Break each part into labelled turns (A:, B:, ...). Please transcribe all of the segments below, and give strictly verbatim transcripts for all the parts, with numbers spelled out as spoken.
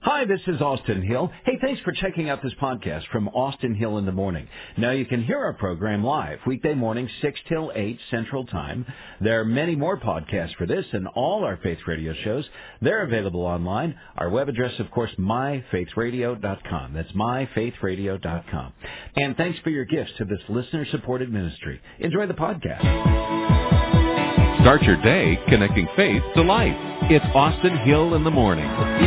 A: Hi, this is Austin Hill. Hey, thanks for checking out this podcast from Austin Hill in the Morning. Now, you can hear our program live, weekday mornings, six till eight Central Time. There are many more podcasts for this and all our Faith Radio shows. They're available online. Our web address, of course, my faith radio dot com. That's my faith radio dot com. And thanks for your gifts to this listener-supported ministry. Enjoy the podcast.
B: Start your day connecting faith to life. It's Austin Hill in the Morning.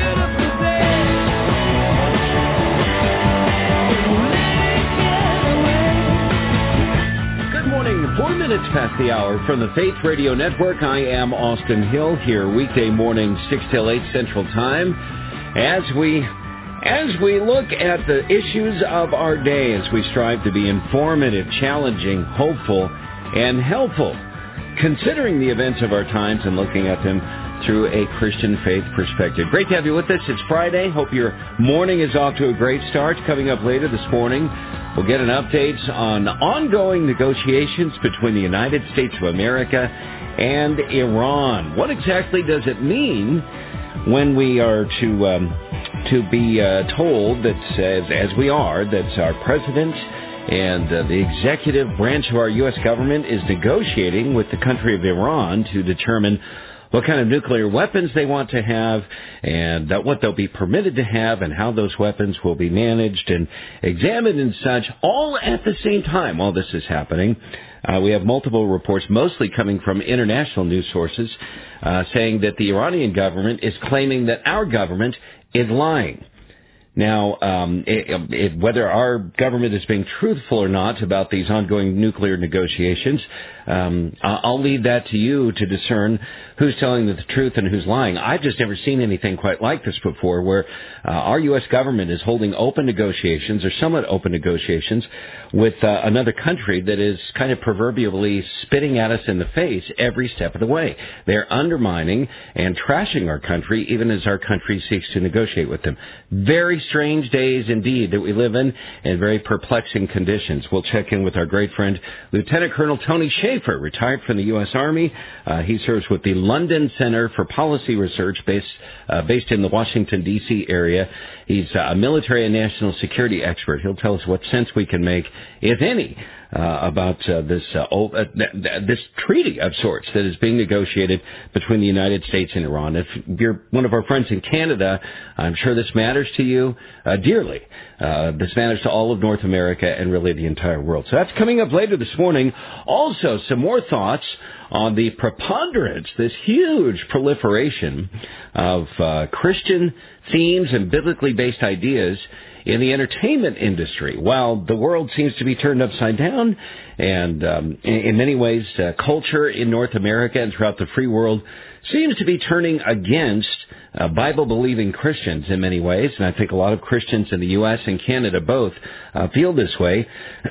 A: Four minutes past the hour from the Faith Radio Network. I am Austin Hill here weekday morning, six till eight Central Time, as we as we look at the issues of our day, as we strive to be informative, challenging, hopeful, and helpful, considering the events of our times and looking at them through a Christian faith perspective. Great to have you with us. It's Friday. Hope your morning is off to a great start. Coming up later this morning, we'll get an update on ongoing negotiations between the United States of America and Iran. What exactly does it mean when we are to um, to be uh, told that, as, as we are, that our president and uh, the executive branch of our U S government is negotiating with the country of Iran to determine what kind of nuclear weapons they want to have, and uh, what they'll be permitted to have, and how those weapons will be managed and examined and such, all at the same time while this is happening. Uh, we have multiple reports, mostly coming from international news sources, uh, saying that the Iranian government is claiming that our government is lying. Now, um, it, it, whether our government is being truthful or not about these ongoing nuclear negotiations, um, I'll leave that to you to discern who's telling the truth and who's lying. I've just never seen anything quite like this before, where uh, our U S government is holding open negotiations, or somewhat open negotiations, with uh, another country that is kind of proverbially spitting at us in the face every step of the way. They're undermining and trashing our country, even as our country seeks to negotiate with them. Very strange days indeed that we live in, and very perplexing conditions. We'll check in with our great friend, Lieutenant Colonel Tony Shaffer, retired from the U S Army. Uh, he serves with the London Center for Policy Research, based uh, based in the Washington, D C area. He's a military and national security expert. He'll tell us what sense we can make, if any, uh, about uh, this uh, old, uh, th- th- this treaty of sorts that is being negotiated between the United States and Iran. If you're one of our friends in Canada, I'm sure this matters to you uh, dearly. Uh, this matters to all of North America and really the entire world. So that's coming up later this morning. Also, some more thoughts on the preponderance, this huge proliferation of uh, Christian themes and biblically based ideas in the entertainment industry. While the world seems to be turned upside down, and um, in, in many ways, uh, culture in North America and throughout the free world seems to be turning against uh, Bible-believing Christians in many ways, and I think a lot of Christians in the U S and Canada both uh, feel this way,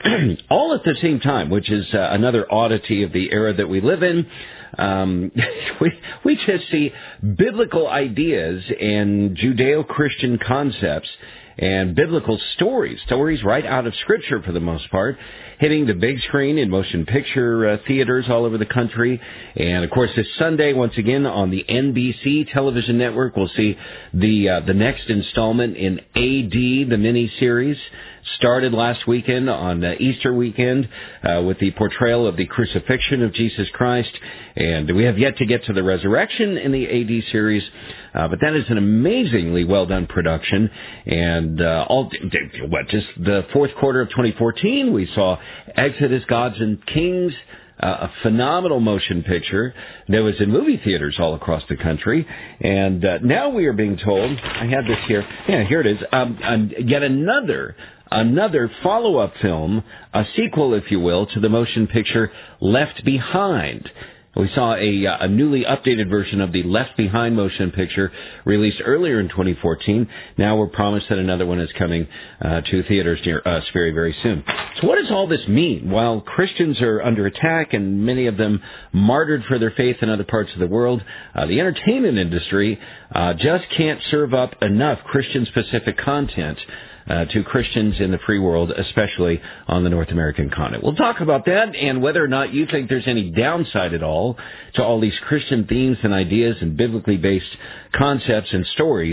A: all at the same time, which is uh, another oddity of the era that we live in. Um, we, we just see biblical ideas and Judeo-Christian concepts and biblical stories, stories right out of Scripture for the most part, hitting the big screen in motion picture uh, theaters all over the country. And, of course, this Sunday, once again, on the N B C television network, we'll see the uh, the next installment in A D, the miniseries. Started last weekend on uh, Easter weekend uh, with the portrayal of the crucifixion of Jesus Christ. And we have yet to get to the resurrection in the A D series. Uh, but that is an amazingly well-done production. And uh, all what just the fourth quarter of twenty fourteen, we saw Exodus, Gods and Kings, uh, a phenomenal motion picture that was in movie theaters all across the country. And uh, now we are being told, I have this here, yeah, here it is, um, um, yet another Another follow-up film, a sequel, if you will, to the motion picture Left Behind. We saw a, a newly updated version of the Left Behind motion picture released earlier in twenty fourteen. Now we're promised that another one is coming uh, to theaters near us very, very soon. So what does all this mean? While Christians are under attack and many of them martyred for their faith in other parts of the world, uh, the entertainment industry uh, just can't serve up enough Christian-specific content Uh, to Christians in the free world, especially on the North American continent. We'll talk about that and whether or not you think there's any downside at all to all these Christian themes and ideas and biblically based concepts and stories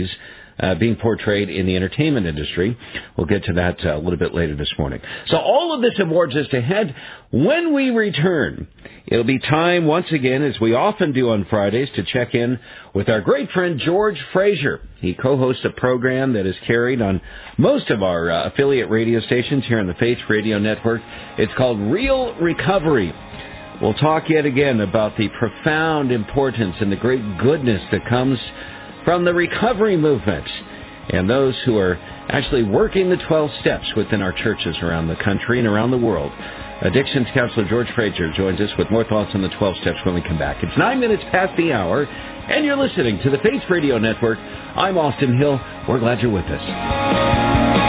A: uh, being portrayed in the entertainment industry. We'll get to that uh, a little bit later this morning. So all of this awards just ahead. When we return, it'll be time once again, as we often do on Fridays, to check in with our great friend George Fraser. He co-hosts a program that is carried on most of our uh, affiliate radio stations here on the Faith Radio Network. It's called Real Recovery. We'll talk yet again about the profound importance and the great goodness that comes from the recovery movement and those who are actually working the twelve steps within our churches around the country and around the world. Addictions counselor George Fraser joins us with more thoughts on the twelve steps when we come back. It's nine minutes past the hour, and you're listening to the Faith Radio Network. I'm Austin Hill. We're glad you're with us.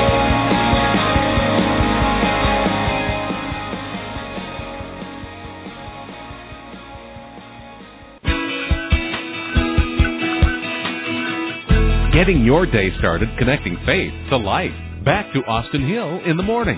B: Getting your day started connecting faith to life. Back to Austin Hill in the morning.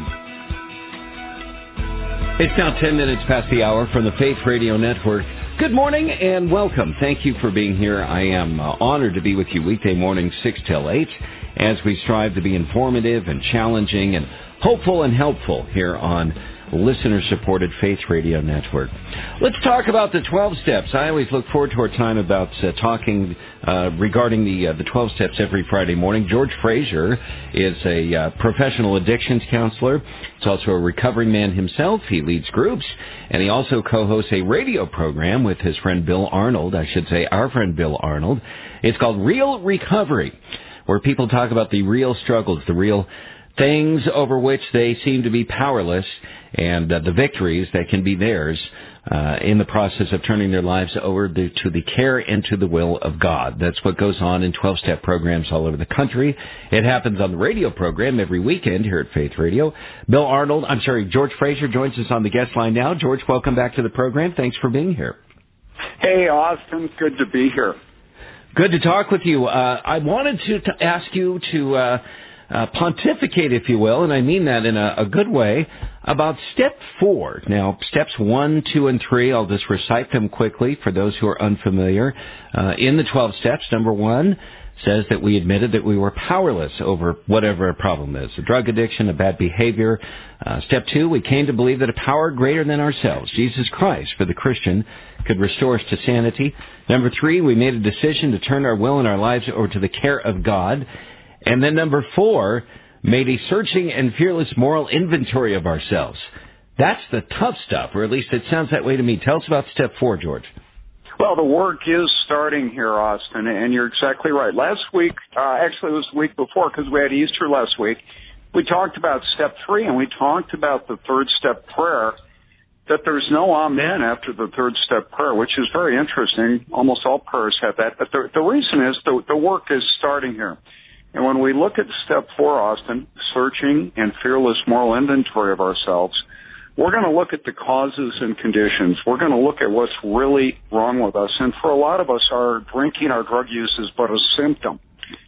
A: It's now ten minutes past the hour from the Faith Radio Network. Good morning and welcome. Thank you for being here. I am uh, honored to be with you weekday morning, six till eight, as we strive to be informative and challenging and hopeful and helpful here on listener-supported Faith Radio Network. Let's talk about the twelve steps. I always look forward to our time about uh, talking uh, regarding the uh, the twelve steps every Friday morning. George Fraser is a uh, professional addictions counselor. He's also a recovering man himself. He leads groups, and he also co-hosts a radio program with his friend Bill Arnold. I should say our friend Bill Arnold. It's called Real Recovery, where people talk about the real struggles, the real things over which they seem to be powerless, and uh, the victories that can be theirs uh, in the process of turning their lives over to, to the care and to the will of God. That's what goes on in twelve-step programs all over the country. It happens on the radio program every weekend here at Faith Radio. Bill Arnold, I'm sorry, George Fraser joins us on the guest line now. George, welcome back to the program. Thanks for being here.
C: Hey, Austin. Good to be here.
A: Good to talk with you. Uh, I wanted to, to ask you to uh, uh, pontificate, if you will, and I mean that in a, a good way, about step four. Now, steps one, two, and three, I'll just recite them quickly for those who are unfamiliar. Uh, in the twelve steps, number one says that we admitted that we were powerless over whatever a problem is, a drug addiction, a bad behavior. Uh, step two, we came to believe that a power greater than ourselves, Jesus Christ, for the Christian, could restore us to sanity. Number three, we made a decision to turn our will and our lives over to the care of God. And then number four, made a searching and fearless moral inventory of ourselves. That's the tough stuff, or at least it sounds that way to me. Tell us about step four, George.
C: Well, the work is starting here, Austin, and you're exactly right. Last week, uh, actually it was the week before because we had Easter last week, we talked about step three, and we talked about the third step prayer, that there's no amen after the third step prayer, which is very interesting. Almost all prayers have that. But the, the reason is the, the work is starting here. And when we look at step four, Austin, searching and fearless moral inventory of ourselves, we're going to look at the causes and conditions. We're going to look at what's really wrong with us. And for a lot of us, our drinking, our drug use is but a symptom.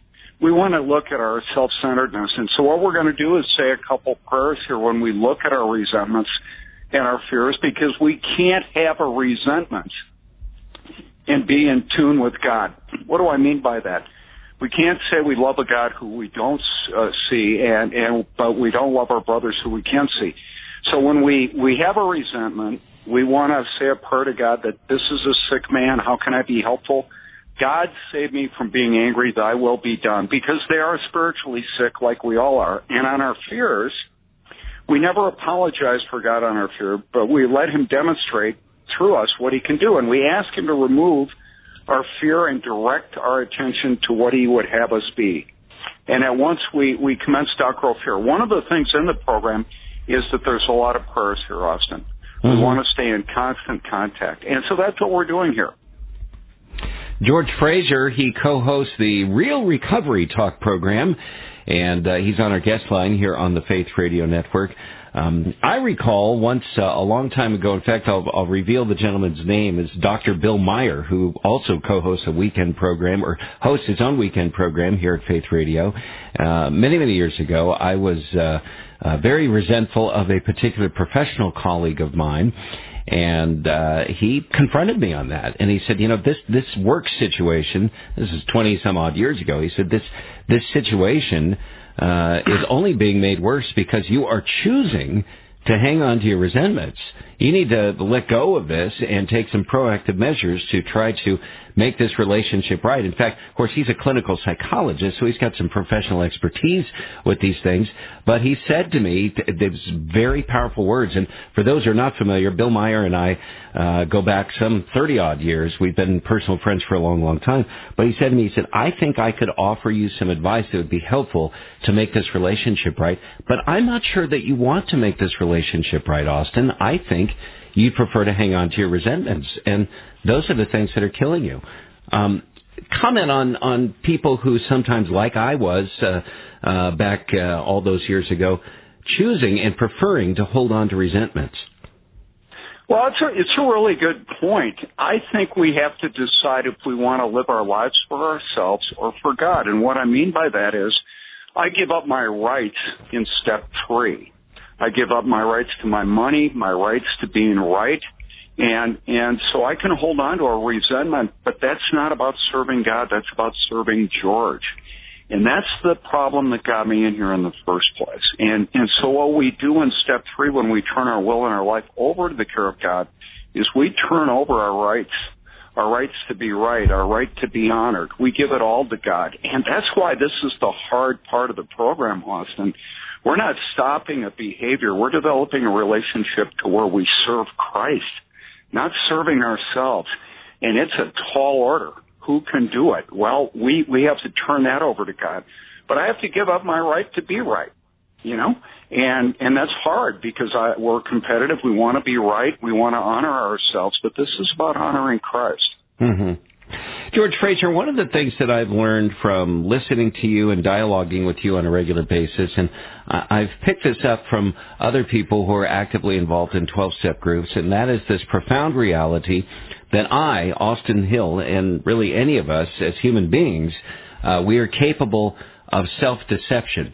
C: We want to look at our self-centeredness. And so what we're going to do is say a couple prayers here when we look at our resentments and our fears, because we can't have a resentment and be in tune with God. What do I mean by that? We can't say we love a God who we don't uh, see, and, and but we don't love our brothers who we can see. So when we, we have a resentment, we want to say a prayer to God that this is a sick man. How can I be helpful? God, save me from being angry. Thy will be done. Because they are spiritually sick like we all are. And on our fears, we never apologize for God on our fear, but we let him demonstrate through us what he can do. And we ask him to remove our fear and direct our attention to what he would have us be. And at once we, we commence to outgrow fear. One of the things in the program is that there's a lot of prayers here, Austin. Mm-hmm. We want to stay in constant contact. And so that's what we're doing here.
A: George Fraser, he co-hosts the Real Recovery Talk program, and uh, he's on our guest line here on the Faith Radio Network. Um, I recall once, uh, a long time ago, in fact, I'll, I'll reveal the gentleman's name, is Doctor Bill Meyer, who also co-hosts a weekend program, or hosts his own weekend program here at Faith Radio. Uh, many, many years ago, I was uh, uh, very resentful of a particular professional colleague of mine, And uh, he confronted me on that. And he said, you know, this, this work situation, this is twenty some odd years ago, he said, this, this situation uh, is only being made worse because you are choosing to hang on to your resentments. You need to let go of this and take some proactive measures to try to make this relationship right. In fact, of course, he's a clinical psychologist, so he's got some professional expertise with these things. But he said to me, these very powerful words. And for those who are not familiar, Bill Meyer and I uh, go back some thirty-odd years. We've been personal friends for a long, long time. But he said to me, he said, I think I could offer you some advice that would be helpful to make this relationship right. But I'm not sure that you want to make this relationship right, Austin. I think you'd prefer to hang on to your resentments. And those are the things that are killing you. Um, comment on, on people who sometimes, like I was uh, uh, back uh, all those years ago, choosing and preferring to hold on to resentments.
C: Well, it's a, it's a really good point. I think we have to decide if we want to live our lives for ourselves or for God. And what I mean by that is I give up my rights in step three. I give up my rights to my money, my rights to being right, and and so I can hold on to a resentment, but that's not about serving God, that's about serving George. And that's the problem that got me in here in the first place. And and so what we do in step three when we turn our will and our life over to the care of God is we turn over our rights, our rights to be right, our right to be honored. We give it all to God. And that's why this is the hard part of the program, Austin. We're not stopping a behavior. We're developing a relationship to where we serve Christ, not serving ourselves. And it's a tall order. Who can do it? Well, we, we have to turn that over to God. But I have to give up my right to be right, you know? And and that's hard because I, we're competitive. We want to be right. We want to honor ourselves. But this is about honoring Christ.
A: Mm-hmm. George Fraser, one of the things that I've learned from listening to you and dialoguing with you on a regular basis, and I've picked this up from other people who are actively involved in twelve-step groups, and that is this profound reality that I, Austin Hill, and really any of us as human beings, uh, we are capable of self-deception.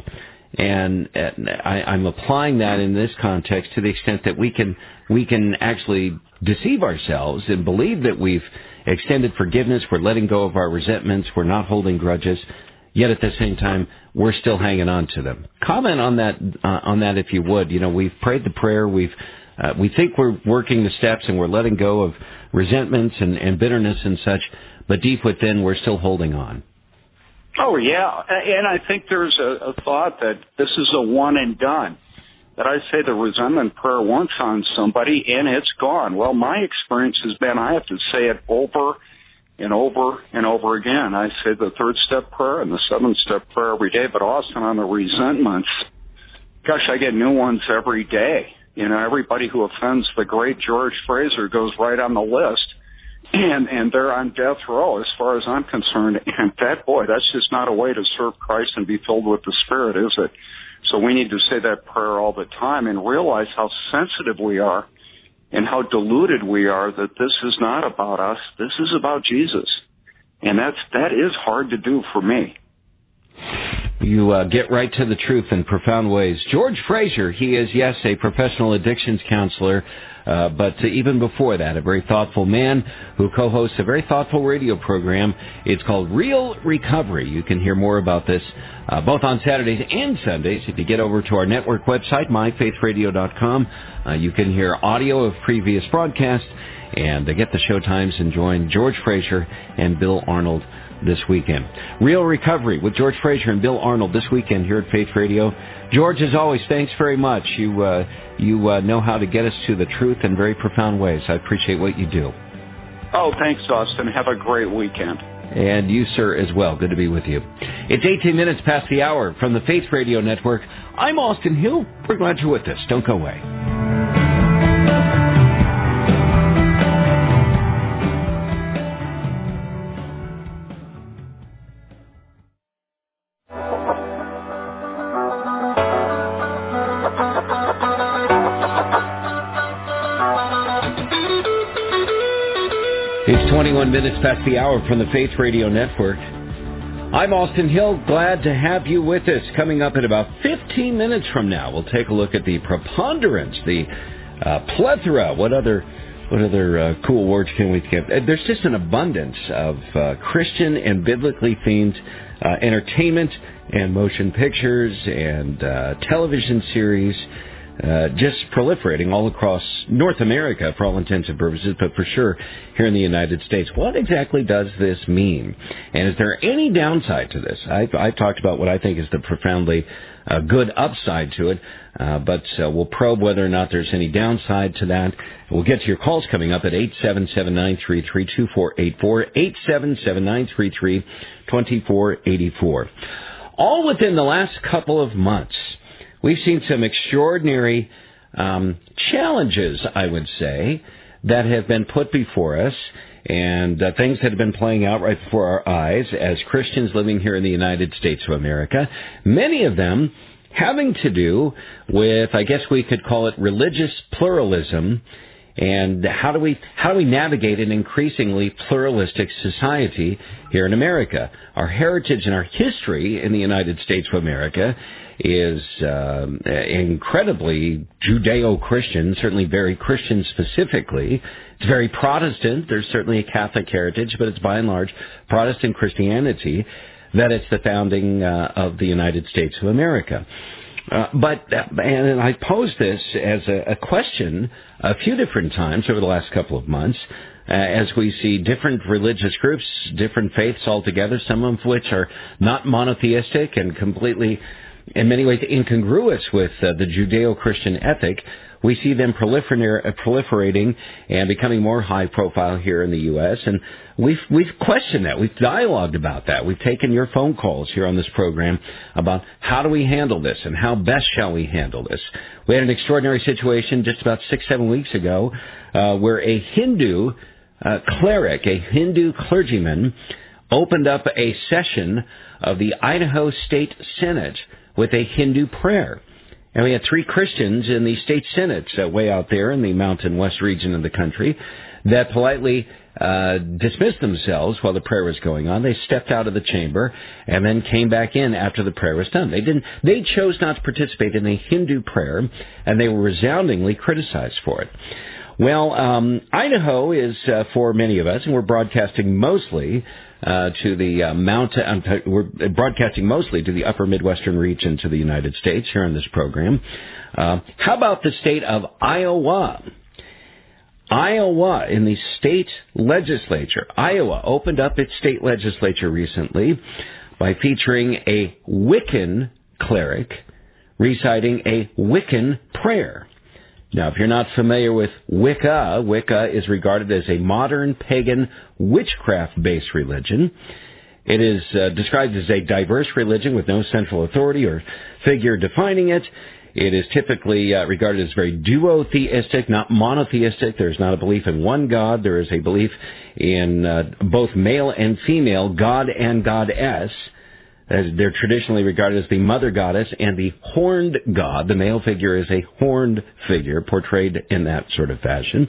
A: And uh, I, I'm applying that in this context to the extent that we can we can actually deceive ourselves and believe that we've extended forgiveness, we're letting go of our resentments, we're not holding grudges, yet at the same time, we're still hanging on to them. Comment on that, uh, on that if you would. You know, we've prayed the prayer, we've, uh, we think we're working the steps and we're letting go of resentments and, and bitterness and such, but deep within, we're still holding on.
C: Oh, yeah. And I think there's a, a thought that this is a one and done. That I say the resentment prayer once on somebody and it's gone. Well, my experience has been I have to say it over and over and over again. I say the third step prayer and the seventh step prayer every day, but Austin, on the resentments, gosh, I get new ones every day. You know, everybody who offends the great George Fraser goes right on the list, and and they're on death row as far as I'm concerned. And that, boy, that's just not a way to serve Christ and be filled with the Spirit, is it? So we need to say that prayer all the time and realize how sensitive we are and how deluded we are that this is not about us. This is about Jesus. And that's, that is hard to do for me.
A: You uh, get right to the truth in profound ways. George Fraser, he is, yes, a professional addictions counselor, uh, but uh, even before that, a very thoughtful man who co-hosts a very thoughtful radio program. It's called Real Recovery. You can hear more about this uh, both on Saturdays and Sundays. If you get over to our network website, my faith radio dot com, uh, you can hear audio of previous broadcasts and uh, get the show times and join George Fraser and Bill Arnold this weekend. Real Recovery with George Fraser and Bill Arnold this weekend here at Faith Radio. George, as always, thanks very much. You uh, you uh, know how to get us to the truth in very profound ways. I appreciate what you do.
C: Oh, thanks, Austin. Have a great weekend.
A: And you, sir, as well. Good to be with you. It's eighteen minutes past the hour from the Faith Radio Network. I'm Austin Hill. We're glad you're with us. Don't go away. It's twenty-one minutes past the hour from the Faith Radio Network. I'm Austin Hill. Glad to have you with us. Coming up in about fifteen minutes from now, we'll take a look at the preponderance, the uh, plethora. What other what other uh, cool words can we give? There's just an abundance of uh, Christian and biblically themed uh, entertainment and motion pictures and uh, television series. Uh, just proliferating all across North America for all intents and purposes, but for sure here in the United States. What exactly does this mean? And is there any downside to this? I've, I've talked about what I think is the profoundly uh, good upside to it, uh, but uh, we'll probe whether or not there's any downside to that. We'll get to your calls coming up at eight seven seven, nine three three, two four eight four, eight seven seven, nine three three, two four eight four. All within the last couple of months, we've seen some extraordinary um, challenges, I would say, that have been put before us, and uh, things that have been playing out right before our eyes as Christians living here in the United States of America. Many of them having to do with, I guess we could call it religious pluralism, and how do we how do we navigate an increasingly pluralistic society here in America? Our heritage and our history in the United States of America is uh, incredibly Judeo-Christian, certainly very Christian specifically. It's very Protestant. There's certainly a Catholic heritage, but it's by and large Protestant Christianity that it's the founding uh, of the United States of America. Uh, but, and I posed this as a, a question a few different times over the last couple of months, uh, as we see different religious groups, different faiths altogether, some of which are not monotheistic and completely, in many ways, incongruous with uh, the Judeo-Christian ethic. We see them prolifer- proliferating and becoming more high profile here in the U S, and we've we've questioned that. We've dialogued about that. We've taken your phone calls here on this program about how do we handle this and how best shall we handle this. We had an extraordinary situation just about six, seven weeks ago uh, where a Hindu uh, cleric, a Hindu clergyman, opened up a session of the Idaho State Senate with a Hindu prayer. And we had three Christians in the state Senate uh, way out there in the Mountain West region of the country that politely uh, dismissed themselves while the prayer was going on. They stepped out of the chamber and then came back in after the prayer was done. They didn't. They chose not to participate in a Hindu prayer, and they were resoundingly criticized for it. Well, um, Idaho is, uh, for many of us, and we're broadcasting mostly uh, to the uh, mountain, um, we're broadcasting mostly to the upper Midwestern region to the United States here on this program. Uh, how about the state of Iowa? Iowa, in the state legislature, Iowa opened up its state legislature recently by featuring a Wiccan cleric reciting a Wiccan prayer. Now, if you're not familiar with Wicca, Wicca is regarded as a modern pagan witchcraft-based religion. It is uh, described as a diverse religion with no central authority or figure defining it. It is typically uh, regarded as very duotheistic, not monotheistic. There's not a belief in one god. There is a belief in uh, both male and female, god and goddess. As they're traditionally regarded as the mother goddess and the horned god. The male figure is a horned figure portrayed in that sort of fashion.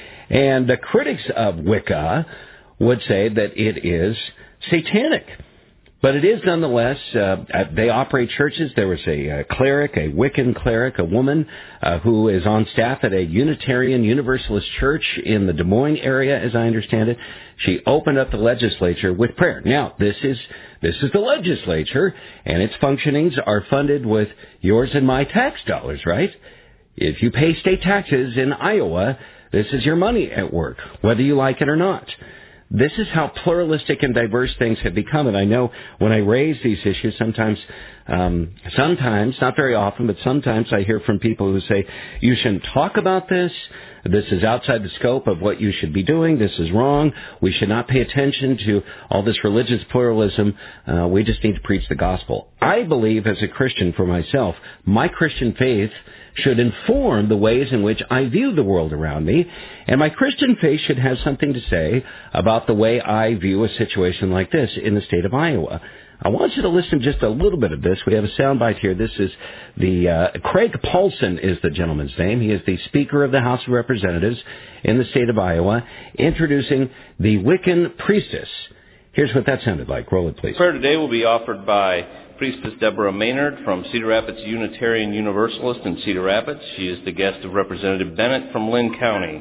A: And the critics of Wicca would say that it is satanic. But it is nonetheless, uh, they operate churches. There was a, a cleric, a Wiccan cleric, a woman uh, who is on staff at a Unitarian Universalist church in the Des Moines area, as I understand it. She opened up the legislature with prayer. Now, this is this is the legislature, and its functionings are funded with yours and my tax dollars, right? If you pay state taxes in Iowa, this is your money at work, whether you like it or not. This is how pluralistic and diverse things have become. And I know when I raise these issues, sometimes, um, sometimes, not very often, but sometimes I hear from people who say, you shouldn't talk about this. This is outside the scope of what you should be doing. This is wrong. We should not pay attention to all this religious pluralism. Uh, we just need to preach the gospel. I believe as a Christian for myself, my Christian faith should inform the ways in which I view the world around me, and my Christian faith should have something to say about the way I view a situation like this in the state of Iowa. I want you to listen to just a little bit of this. We have a soundbite here. This is the, uh, Craig Paulson is the gentleman's name. He is the Speaker of the House of Representatives in the state of Iowa, introducing the Wiccan priestess. Here's what that sounded like. Roll it, please.
D: Prayer today will be offered by Priestess Deborah Maynard from Cedar Rapids Unitarian Universalist in Cedar Rapids. She is the guest of Representative Bennett from Lynn County.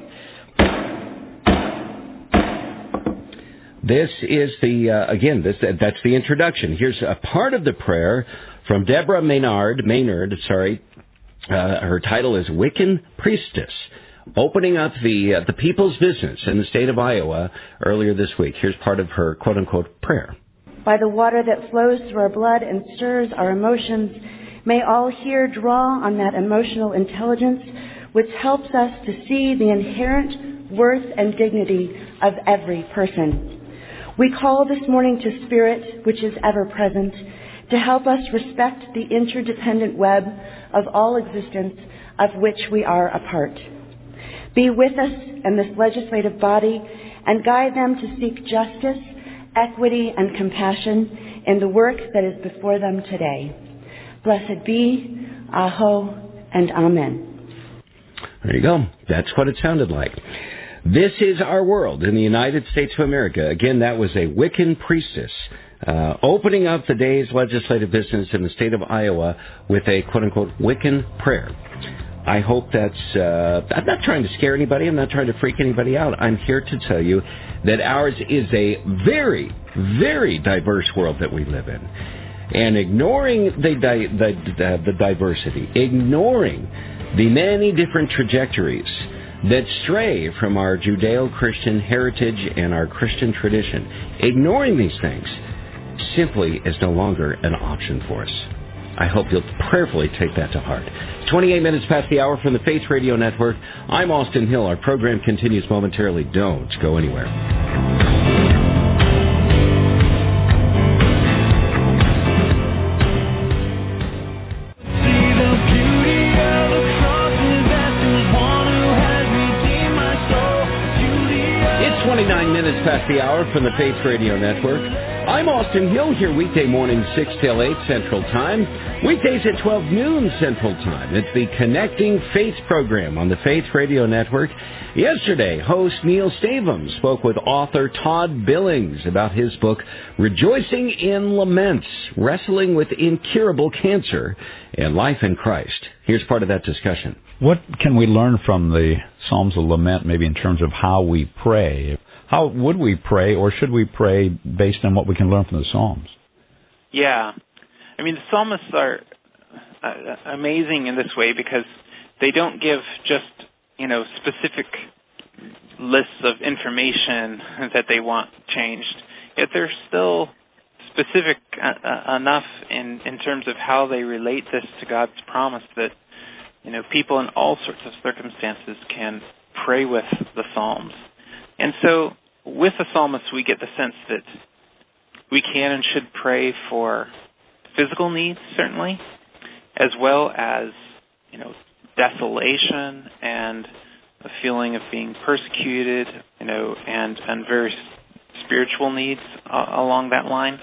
A: This is the, uh, again, this that's the introduction. Here's a part of the prayer from Deborah Maynard, Maynard, sorry. Uh, her title is Wiccan Priestess, opening up the uh, the people's business in the state of Iowa earlier this week. Here's part of her quote-unquote prayer.
E: By the water that flows through our blood and stirs our emotions, may all here draw on that emotional intelligence which helps us to see the inherent worth and dignity of every person. We call this morning to Spirit, which is ever present, to help us respect the interdependent web of all existence of which we are a part. Be with us in this legislative body and guide them to seek justice, equity, and compassion in the work that is before them today. Blessed be, Aho, and Amen.
A: There you go. That's what it sounded like. This is our world in the United States of America. Again, that was a Wiccan priestess uh, opening up the day's legislative business in the state of Iowa with a quote-unquote Wiccan prayer. I hope that's, uh, I'm not trying to scare anybody. I'm not trying to freak anybody out. I'm here to tell you that ours is a very, very diverse world that we live in. And ignoring the, di- the, the, the diversity, ignoring the many different trajectories that stray from our Judeo-Christian heritage and our Christian tradition, ignoring these things simply is no longer an option for us. I hope you'll prayerfully take that to heart. twenty-eight minutes past the hour from the Faith Radio Network. I'm Austin Hill. Our program continues momentarily. Don't go anywhere. twenty-nine minutes past the hour from the Faith Radio Network. I'm Austin Hill here weekday morning six till eight Central Time. Weekdays at twelve noon Central Time. It's the Connecting Faith program on the Faith Radio Network. Yesterday, host Neil Stavum spoke with author Todd Billings about his book, Rejoicing in Laments, Wrestling with Incurable Cancer and Life in Christ. Here's part of that discussion.
F: What can we learn from the Psalms of Lament, maybe in terms of how we pray? How would we pray, or should we pray based on what we can learn from the Psalms?
G: Yeah. I mean, the psalmists are uh, amazing in this way because they don't give just, you know, specific lists of information that they want changed. Yet they're still specific uh, enough in, in terms of how they relate this to God's promise that, you know, people in all sorts of circumstances can pray with the Psalms. And so with the psalmists, we get the sense that we can and should pray for physical needs, certainly, as well as, you know, desolation and a feeling of being persecuted, you know, and, and very spiritual needs uh, along that line.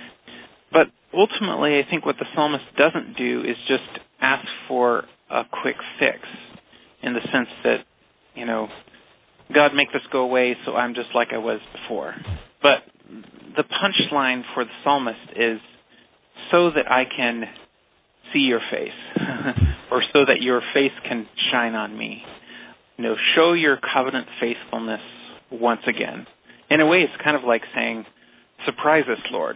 G: But ultimately, I think what the psalmist doesn't do is just ask for a quick fix in the sense that, you know, God, make this go away so I'm just like I was before. But the punchline for the psalmist is so that I can see your face or so that your face can shine on me. You know, show your covenant faithfulness once again. In a way, it's kind of like saying, surprise us, Lord,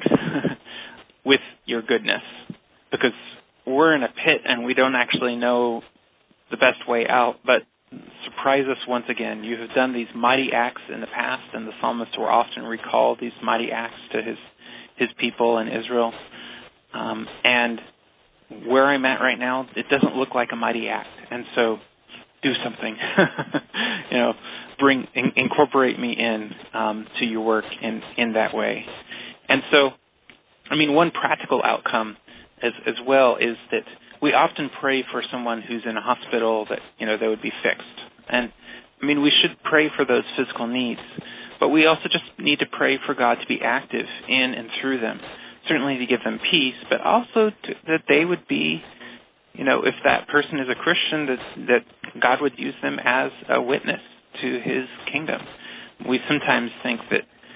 G: with your goodness, because we're in a pit and we don't actually know the best way out, but surprise us once again. You have done these mighty acts in the past, and the psalmist will often recall these mighty acts to his his people in Israel. Um, and where I'm at right now, it doesn't look like a mighty act, and so do something. you know, bring in, incorporate me in um, to your work in in that way. And so, I mean, one practical outcome as as well is that we often pray for someone who's in a hospital that, you know, they would be fixed. And, I mean, we should pray for those physical needs, but we also just need to pray for God to be active in and through them, certainly to give them peace, but also to, that they would be, you know, if that person is a Christian, that, that God would use them as a witness to his kingdom. We sometimes think that,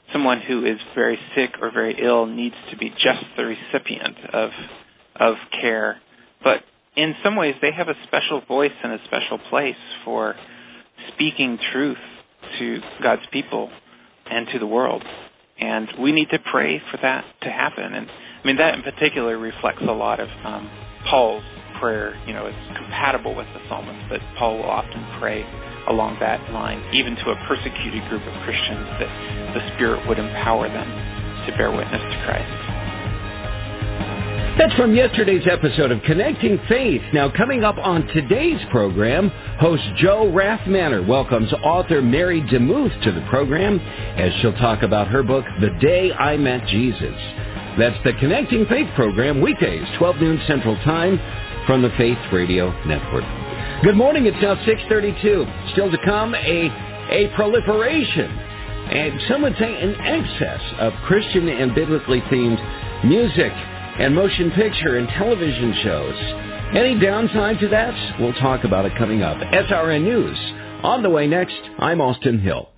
G: someone who is very sick or very ill needs to be just the recipient of of care. But in some ways, they have a special voice and a special place for speaking truth to God's people and to the world. And we need to pray for that to happen. And I mean, that in particular reflects a lot of um, Paul's prayer. You know, it's compatible with the psalmist, but Paul will often pray along that line, even to a persecuted group of Christians, that the Spirit would empower them to bear witness to Christ.
A: That's from yesterday's episode of Connecting Faith. Now, coming up on today's program, host Joe Rathmanner welcomes author Mary DeMuth to the program as she'll talk about her book, The Day I Met Jesus. That's the Connecting Faith program, weekdays, twelve noon Central Time, from the Faith Radio Network. Good morning. It's now six thirty-two. Still to come, a a proliferation, and some would say an excess of Christian and biblically themed music and motion picture and television shows. Any downside to that? We'll talk about it coming up. S R N News on the way next. I'm Austin Hill.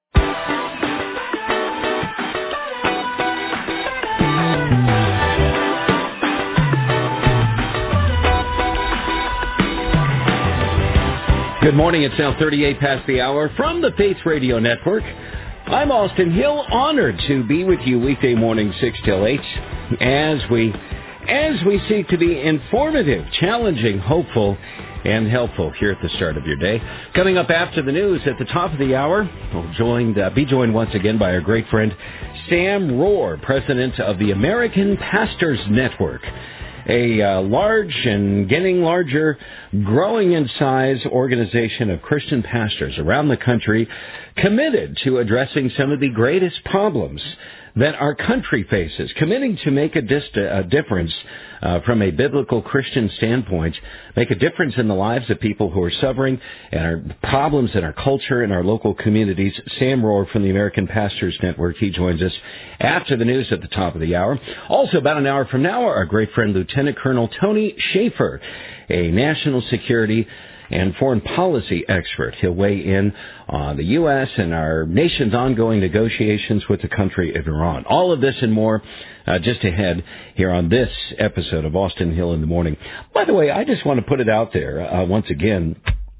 A: Good morning. It's now thirty-eight past the hour from the Faith Radio Network. I'm Austin Hill, honored to be with you weekday morning six till eight as we as we seek to be informative, challenging, hopeful, and helpful here at the start of your day. Coming up after the news at the top of the hour, we'll joined, uh, be joined once again by our great friend Sam Rohr, president of the American Pastors Network, a uh, large and getting larger, growing in size organization of Christian pastors around the country committed to addressing some of the greatest problems that our country faces, committing to make a, dist- a difference uh, from a biblical Christian standpoint, make a difference in the lives of people who are suffering and our problems in our culture and our local communities. Sam Rohr from the American Pastors Network, he joins us after the news at the top of the hour. Also, about an hour from now, our great friend Lieutenant Colonel Tony Shaffer, a national security and foreign policy expert. He'll weigh in on the U S and our nation's ongoing negotiations with the country of Iran. All of this and more uh, just ahead here on this episode of Austin Hill in the Morning. By the way, I just want to put it out there uh, once again.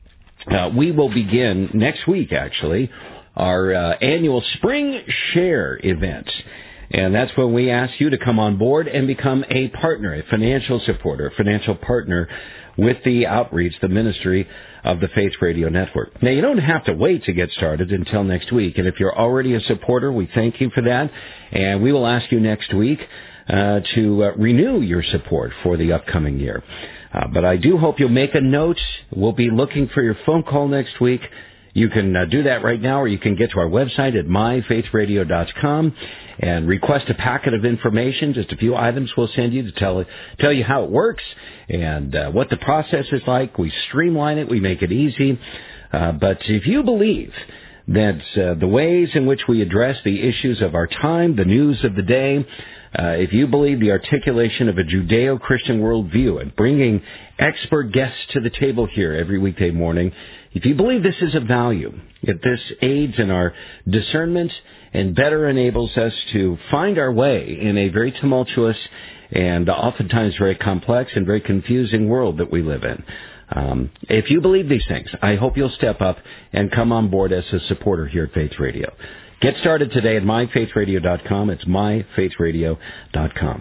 A: Uh, we will begin next week, actually, our uh, annual Spring Share event. And that's when we ask you to come on board and become a partner, a financial supporter, a financial partner with the outreach, the ministry of the Faith Radio Network. Now, you don't have to wait to get started until next week. And if you're already a supporter, we thank you for that. And we will ask you next week uh, to uh, renew your support for the upcoming year. Uh, but I do hope you'll make a note. We'll be looking for your phone call next week. You can uh, do that right now, or you can get to our website at my faith radio dot com and request a packet of information. Just a few items we'll send you to tell tell you how it works and uh, what the process is like. We streamline it. We make it easy. Uh, but if you believe that uh, the ways in which we address the issues of our time, the news of the day, Uh, if you believe the articulation of a Judeo-Christian worldview and bringing expert guests to the table here every weekday morning, if you believe this is of value, if this aids in our discernment and better enables us to find our way in a very tumultuous and oftentimes very complex and very confusing world that we live in, um, if you believe these things, I hope you'll step up and come on board as a supporter here at Faith Radio. Get started today at my faith radio dot com. It's my faith radio dot com.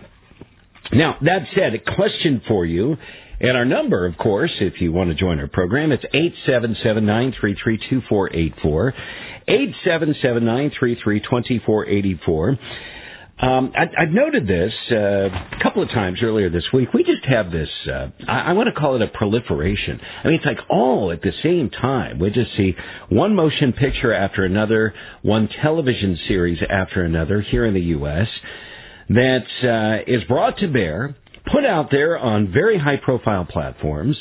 A: Now, that said, a question for you. And our number, of course, if you want to join our program, it's eight seven seven, nine three three, two four eight four. eight seven seven, nine three three, two four eight four. Um, I, I've noted this uh, a couple of times earlier this week. We just have this, uh, I, I want to call it a proliferation. I mean, it's like all at the same time. We just see one motion picture after another, one television series after another here in the U S that uh, is brought to bear, put out there on very high-profile platforms,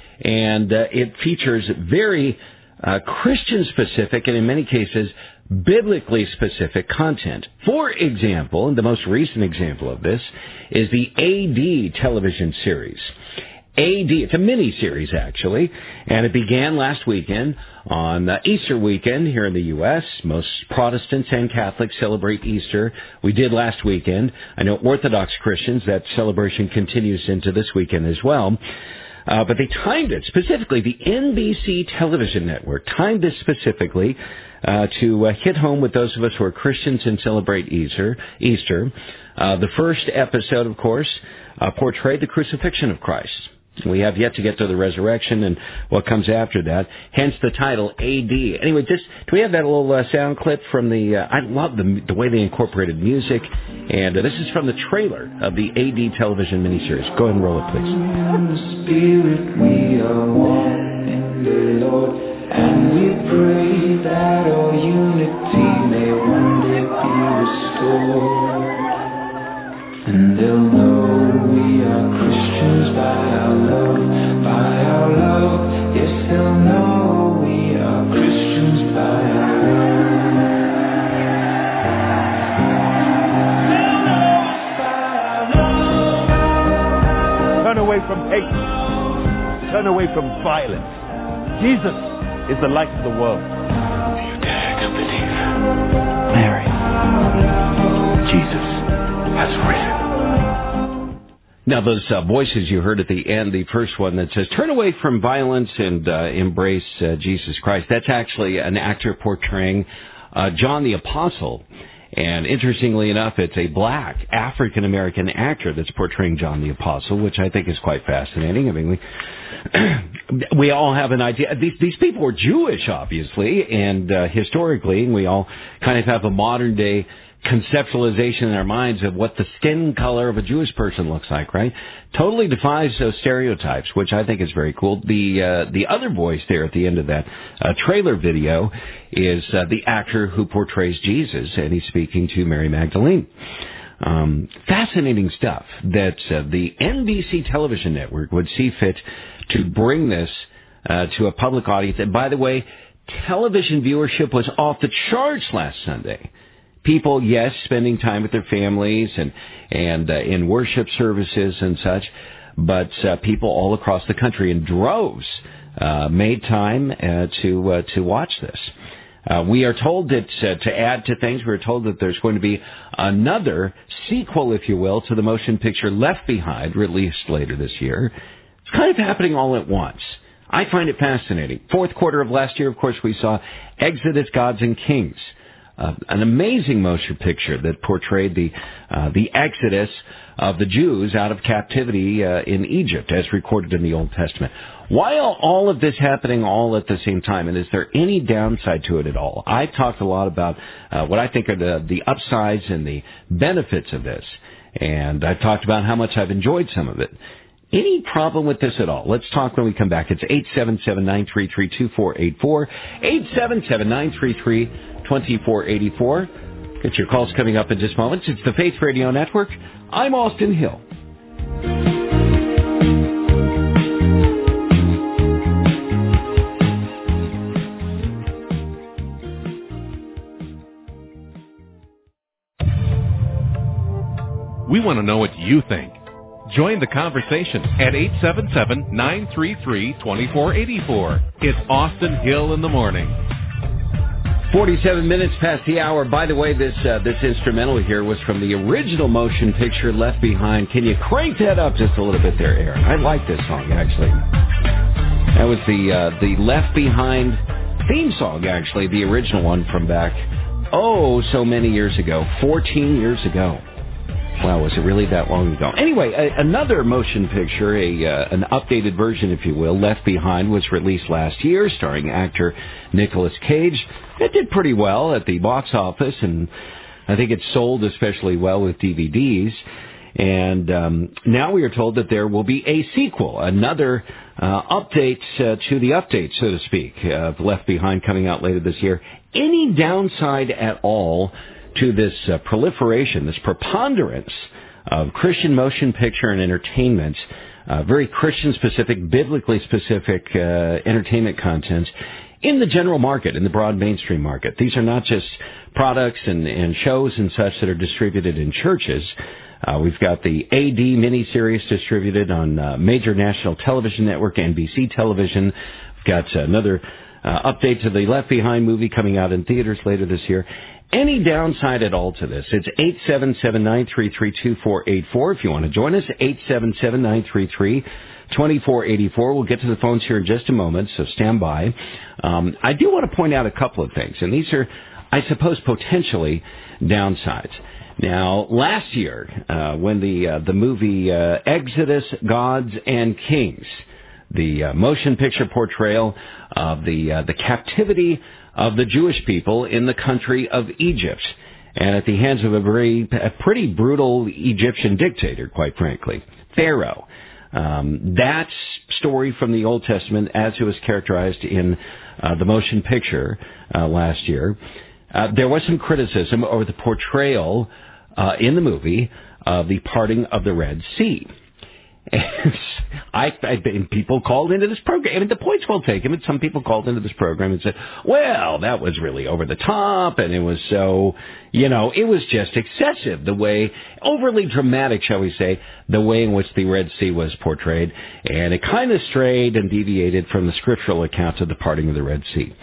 A: and uh, it features very uh, Christian-specific and, in many cases, biblically specific content. For example, and the most recent example of this is the A D television series. A D. It's a mini-series, actually, and it began last weekend on uh, Easter weekend here in the U S Most Protestants and Catholics celebrate Easter. We did last weekend. I know Orthodox Christians, that celebration continues into this weekend as well. Uh, but they timed it specifically. The N B C television network timed this specifically uh, to uh, hit home with those of us who are Christians and celebrate Easter. Easter. Uh, the first episode, of course, uh, portrayed the crucifixion of Christ. We have yet to get to the resurrection and what comes after that, hence the title A D. Anyway, just do we have that little uh, sound clip from the, uh, I love the, the way they incorporated music, and uh, this is from the trailer of the A D television miniseries. Go ahead and roll it, please.
H: In the Spirit we are one in the Lord, and we pray that our unity may one day be restored. And they'll know we are Christians by our love, by our love. Yes, they'll know we are Christians by our love.
I: Turn away from hate. Turn away from violence. Jesus is the light of the world.
H: Do you dare to believe? Mary, Jesus has risen.
A: Now, those uh, voices you heard at the end, the first one that says, turn away from violence and uh, embrace uh, Jesus Christ, that's actually an actor portraying uh, John the Apostle. And interestingly enough, it's a black African-American actor that's portraying John the Apostle, which I think is quite fascinating. I mean, we, we all have an idea. These, these people were Jewish, obviously, and uh, historically, and we all kind of have a modern-day conceptualization in our minds of what the skin color of a Jewish person looks like, right? Totally defies those stereotypes, which I think is very cool. The uh, the other voice there at the end of that uh, trailer video is uh, the actor who portrays Jesus, and he's speaking to Mary Magdalene. Um, fascinating stuff that uh, the N B C television network would see fit to bring this uh, to a public audience. And by the way, television viewership was off the charts last Sunday. People, yes, spending time with their families and and uh, in worship services and such, but uh, people all across the country in droves uh, made time uh, to uh, to watch this. Uh, we are told that uh, to add to things, we're told that there's going to be another sequel, if you will, to the motion picture Left Behind, released later this year. It's kind of happening all at once. I find it fascinating. Fourth quarter of last year, of course, we saw Exodus, Gods and Kings. Uh, an amazing motion picture that portrayed the uh, the exodus of the Jews out of captivity uh, in Egypt, as recorded in the Old Testament. While all of this happening all at the same time, and is there any downside to it at all? I've talked a lot about uh, what I think are the, the upsides and the benefits of this, and I've talked about how much I've enjoyed some of it. Any problem with this at all? Let's talk when we come back. It's eight seven seven, nine three three, two four eight four, eight seven seven, nine three three, two four eight four. Get your calls coming up in just moments. It's the Faith Radio Network. I'm Austin Hill.
B: We want to know what you think. Join the conversation at eight seven seven, nine three three, two four eight four. It's Austin Hill in the morning.
A: forty-seven minutes past the hour. By the way, this uh, this instrumental here was from the original motion picture Left Behind. Can you crank that up just a little bit there, Aaron? I like this song, actually. That was the uh, the Left Behind theme song, actually, the original one from back, oh, so many years ago, fourteen years ago. Wow, was it really that long ago? Anyway, a, another motion picture, a uh, an updated version, if you will, Left Behind, was released last year, starring actor Nicolas Cage. It did pretty well at the box office, and I think it sold especially well with D V Ds. And um, now we are told that there will be a sequel, another uh, update uh, to the update, so to speak, of Left Behind coming out later this year. Any downside at all to this uh, proliferation, this preponderance of Christian motion picture and entertainment, uh, very Christian-specific, biblically specific uh, entertainment content in the general market, in the broad mainstream market? These are not just products and, and shows and such that are distributed in churches. Uh, we've got the A D miniseries distributed on uh, major national television network, N B C Television. We've got another uh, update to the Left Behind movie coming out in theaters later this year. Any downside at all to this? It's eight seven seven, nine three three, two four eight four. If you want to join us, eight seven seven, nine three three, two four eight four. We'll get to the phones here in just a moment, so stand by. Um, I do want to point out a couple of things, and these are, I suppose, potentially downsides. Now, last year, uh, when the uh, the movie uh, Exodus, Gods and Kings, the uh, motion picture portrayal of the uh, the captivity of the Jewish people in the country of Egypt, and at the hands of a very a pretty brutal Egyptian dictator, quite frankly, Pharaoh. Um, that story from the Old Testament, as it was characterized in uh, the motion picture uh, last year, uh, there was some criticism over the portrayal uh, in the movie of the parting of the Red Sea. And I, I, and people called into this program. I mean, the point's well taken, but some people called into this program and said, well, that was really over the top, and it was so, you know, it was just excessive, the way, overly dramatic, shall we say, the way in which the Red Sea was portrayed, and it kind of strayed and deviated from the scriptural accounts of the parting of the Red Sea.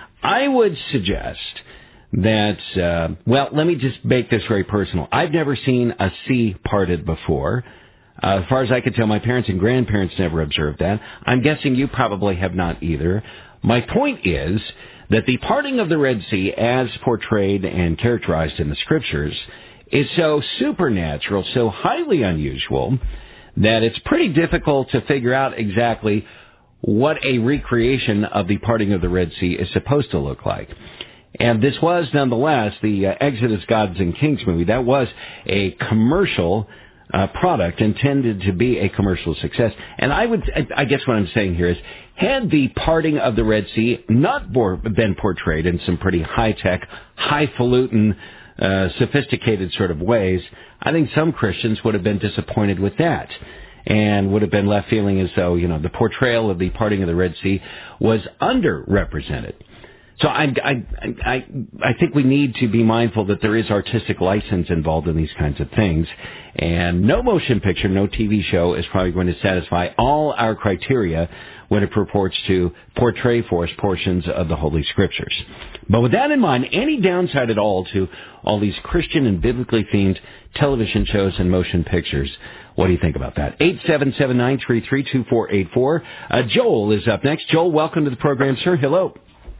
A: I would suggest that, uh, well, let me just make this very personal. I've never seen a sea parted before. Uh, as far as I could tell, my parents and grandparents never observed that. I'm guessing you probably have not either. My point is that the parting of the Red Sea, as portrayed and characterized in the Scriptures, is so supernatural, so highly unusual, that it's pretty difficult to figure out exactly what a recreation of the parting of the Red Sea is supposed to look like. And this was, nonetheless, the uh, Exodus, Gods and Kings movie. That was a commercial Uh, product intended to be a commercial success. And I would, I guess what I'm saying here is, had the parting of the Red Sea not bor- been portrayed in some pretty high-tech, highfalutin, uh, sophisticated sort of ways, I think some Christians would have been disappointed with that and would have been left feeling as though, you know, the portrayal of the parting of the Red Sea was underrepresented. So I, I, I, I think we need to be mindful that there is artistic license involved in these kinds of things. And no motion picture, no T V show is probably going to satisfy all our criteria when it purports to portray for us portions of the Holy Scriptures. But with that in mind, any downside at all to all these Christian and biblically themed television shows and motion pictures? What do you think about that? eight seven seven, nine three three, two four eight four. Uh, Joel is up next. Joel, welcome to the program, sir. Hello.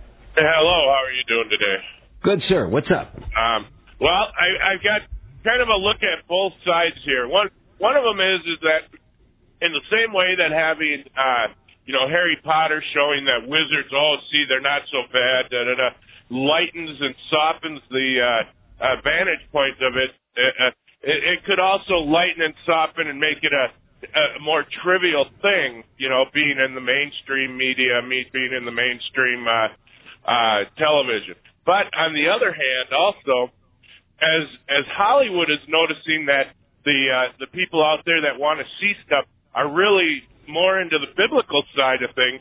J: Hello, how are you doing today?
A: Good, sir. What's up?
J: Um, well, I, I've got kind of a look at both sides here. One one of them is is that in the same way that having, uh, you know, Harry Potter showing that wizards, oh, see, they're not so bad, da da da, lightens and softens the uh, uh, vantage point of it, uh, it, it could also lighten and soften and make it a, a more trivial thing, you know, being in the mainstream media, me being in the mainstream uh Uh, television. But on the other hand, also, as as Hollywood is noticing that the uh, the people out there that want to see stuff are really more into the biblical side of things,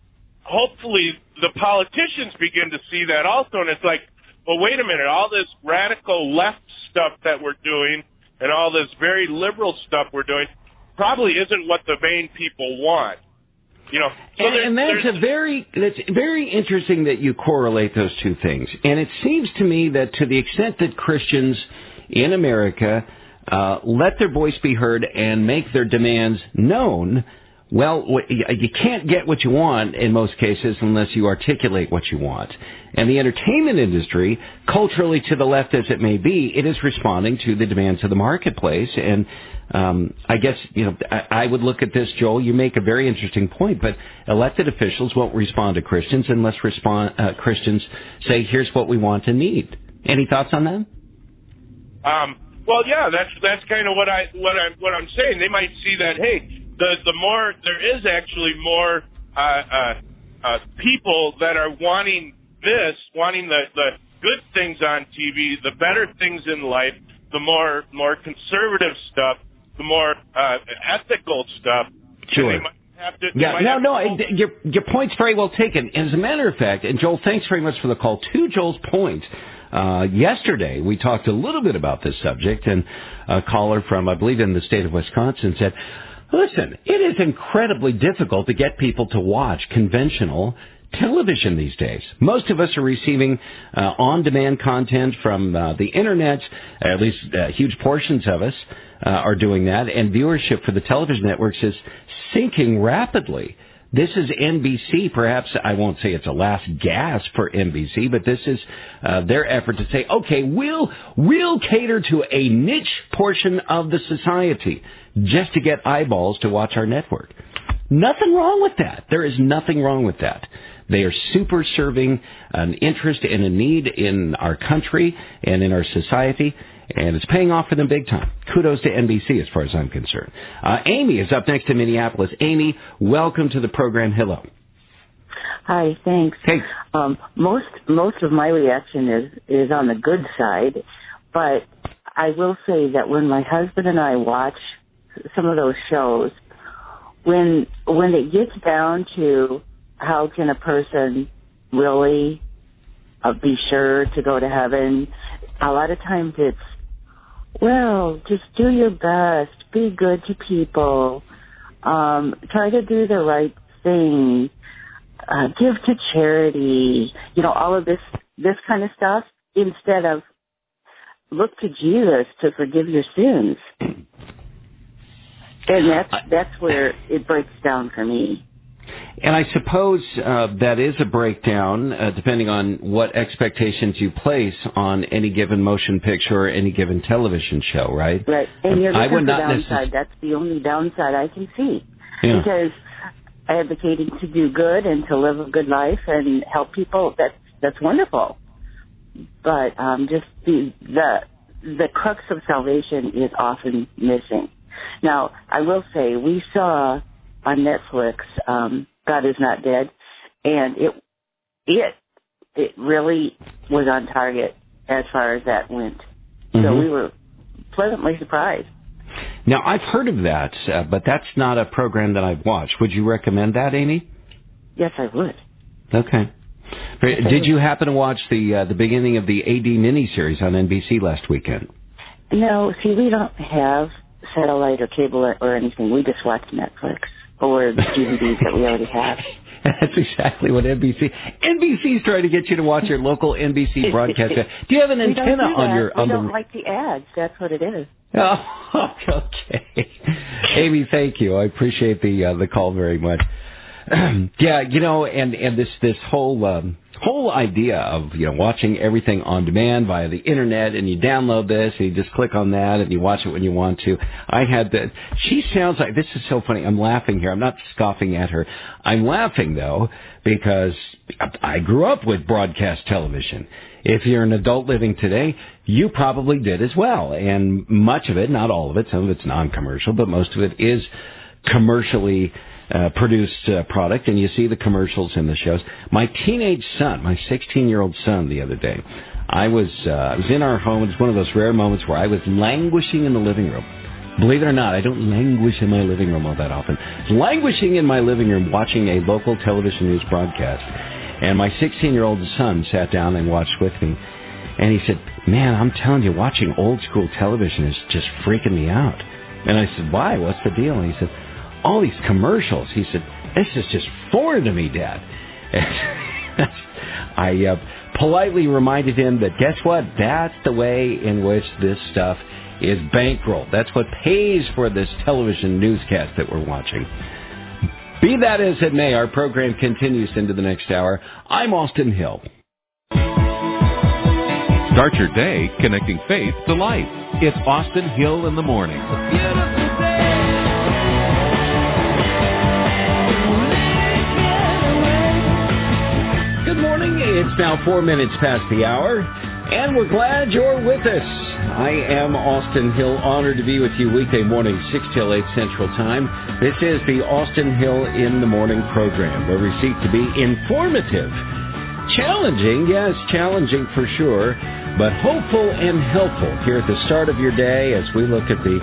J: hopefully the politicians begin to see that also. And it's like, well, wait a minute, all this radical left stuff that we're doing and all this very liberal stuff we're doing probably isn't what the main people want. You know, so
A: and, and that's a very that's very interesting that you correlate those two things. And it seems to me that to the extent that Christians in America uh, let their voice be heard and make their demands known, well, you can't get what you want in most cases unless you articulate what you want. And the entertainment industry, culturally to the left as it may be, it is responding to the demands of the marketplace. And Um, I guess, you know, I, I would look at this, Joel, you make a very interesting point, but elected officials won't respond to Christians unless respond, uh, Christians say, here's what we want and need. Any thoughts on that?
J: Um, well, yeah, that's that's kind of what I what I what I'm saying. They might see that, hey, the the more there is actually more uh, uh, uh, people that are wanting this, wanting the the good things on T V, the better things in life, the more more conservative stuff, the more uh, ethical stuff.
A: Sure.
J: They might have to,
A: yeah, no, no, to... your, your point's very well taken. As a matter of fact, and Joel, thanks very much for the call. To Joel's point, Uh, yesterday, we talked a little bit about this subject, and a caller from, I believe, in the state of Wisconsin said, listen, it is incredibly difficult to get people to watch conventional television these days. Most of us are receiving uh, on-demand content from uh, the internet, at least uh, huge portions of us uh, are doing that, and viewership for the television networks is sinking rapidly. This is N B C. Perhaps I won't say it's a last gasp for N B C, but this is uh, their effort to say, okay, we'll, we'll cater to a niche portion of the society just to get eyeballs to watch our network. Nothing wrong with that. There is nothing wrong with that. They are super serving an interest and a need in our country and in our society, and it's paying off for them big time. Kudos to N B C as far as I'm concerned. Uh, Amy is up next to Minneapolis. Amy, welcome to the program. Hello.
K: Hi, thanks.
A: Hey.
K: Um, most most of my reaction is, is on the good side, but I will say that when my husband and I watch some of those shows, when when it gets down to how can a person really uh, be sure to go to heaven, a lot of times it's, well, just do your best, be good to people, um, try to do the right thing, uh, give to charity, you know, all of this, this kind of stuff, instead of look to Jesus to forgive your sins. And that's, that's where it breaks down for me.
A: And I suppose uh, that is a breakdown, uh, depending on what expectations you place on any given motion picture or any given television show, right?
K: Right. And you're
A: I
K: looking
A: would
K: for
A: not
K: downside.
A: necess-
K: That's the only downside I can see.
A: Yeah.
K: Because advocating to do good and to live a good life and help people, that's, that's wonderful. But um, just the, the, the crux of salvation is often missing. Now, I will say, we saw on Netflix, um, God is Not Dead, and it, it, it really was on target as far as that went. Mm-hmm. So we were pleasantly surprised.
A: Now, I've heard of that, uh, but that's not a program that I've watched. Would you recommend that, Amy?
K: Yes, I would.
A: Okay. okay. Did you happen to watch the uh, the beginning of the A D miniseries on N B C last weekend?
K: No, see, we don't have satellite or cable or, or anything. We just watch Netflix or the D V Ds that we already have.
A: That's exactly what N B C... N B C's trying to get you to watch your local N B C broadcast. Do you have an
K: we
A: antenna
K: don't do
A: on
K: that.
A: your... On
K: we don't
A: the...
K: like the ads. That's what it is.
A: Oh, okay. Amy, thank you. I appreciate the uh, the call very much. Yeah, you know, and, and this, this whole... Um, whole idea of, you know, watching everything on demand via the internet, and you download this and you just click on that and you watch it when you want to. I had that. She sounds like, this is so funny. I'm laughing here. I'm not scoffing at her. I'm laughing though because I grew up with broadcast television. If you're an adult living today, you probably did as well. And much of it, not all of it, some of it's non-commercial, but most of it is commercially Uh, produced uh, product, and you see the commercials in the shows. My teenage son, my sixteen-year-old son, the other day, I was uh, I was in our home. It was one of those rare moments where I was languishing in the living room. Believe it or not, I don't languish in my living room all that often. Languishing in my living room, watching a local television news broadcast, and my sixteen-year-old son sat down and watched with me, and he said, "Man, I'm telling you, watching old-school television is just freaking me out." And I said, "Why? What's the deal?" And he said, all these commercials. He said, this is just foreign to me, Dad. I uh, politely reminded him that, guess what? That's the way in which this stuff is bankrolled. That's what pays for this television newscast that we're watching. Be that as it may, our program continues into the next hour. I'm Austin Hill.
B: Start your day connecting faith to life. It's Austin Hill in the morning.
A: Good morning. It's now four minutes past the hour, and we're glad you're with us. I am Austin Hill, honored to be with you weekday morning, six till eight Central Time. This is the Austin Hill in the Morning program, where we seek to be informative, challenging, yes, challenging for sure, but hopeful and helpful here at the start of your day as we look at the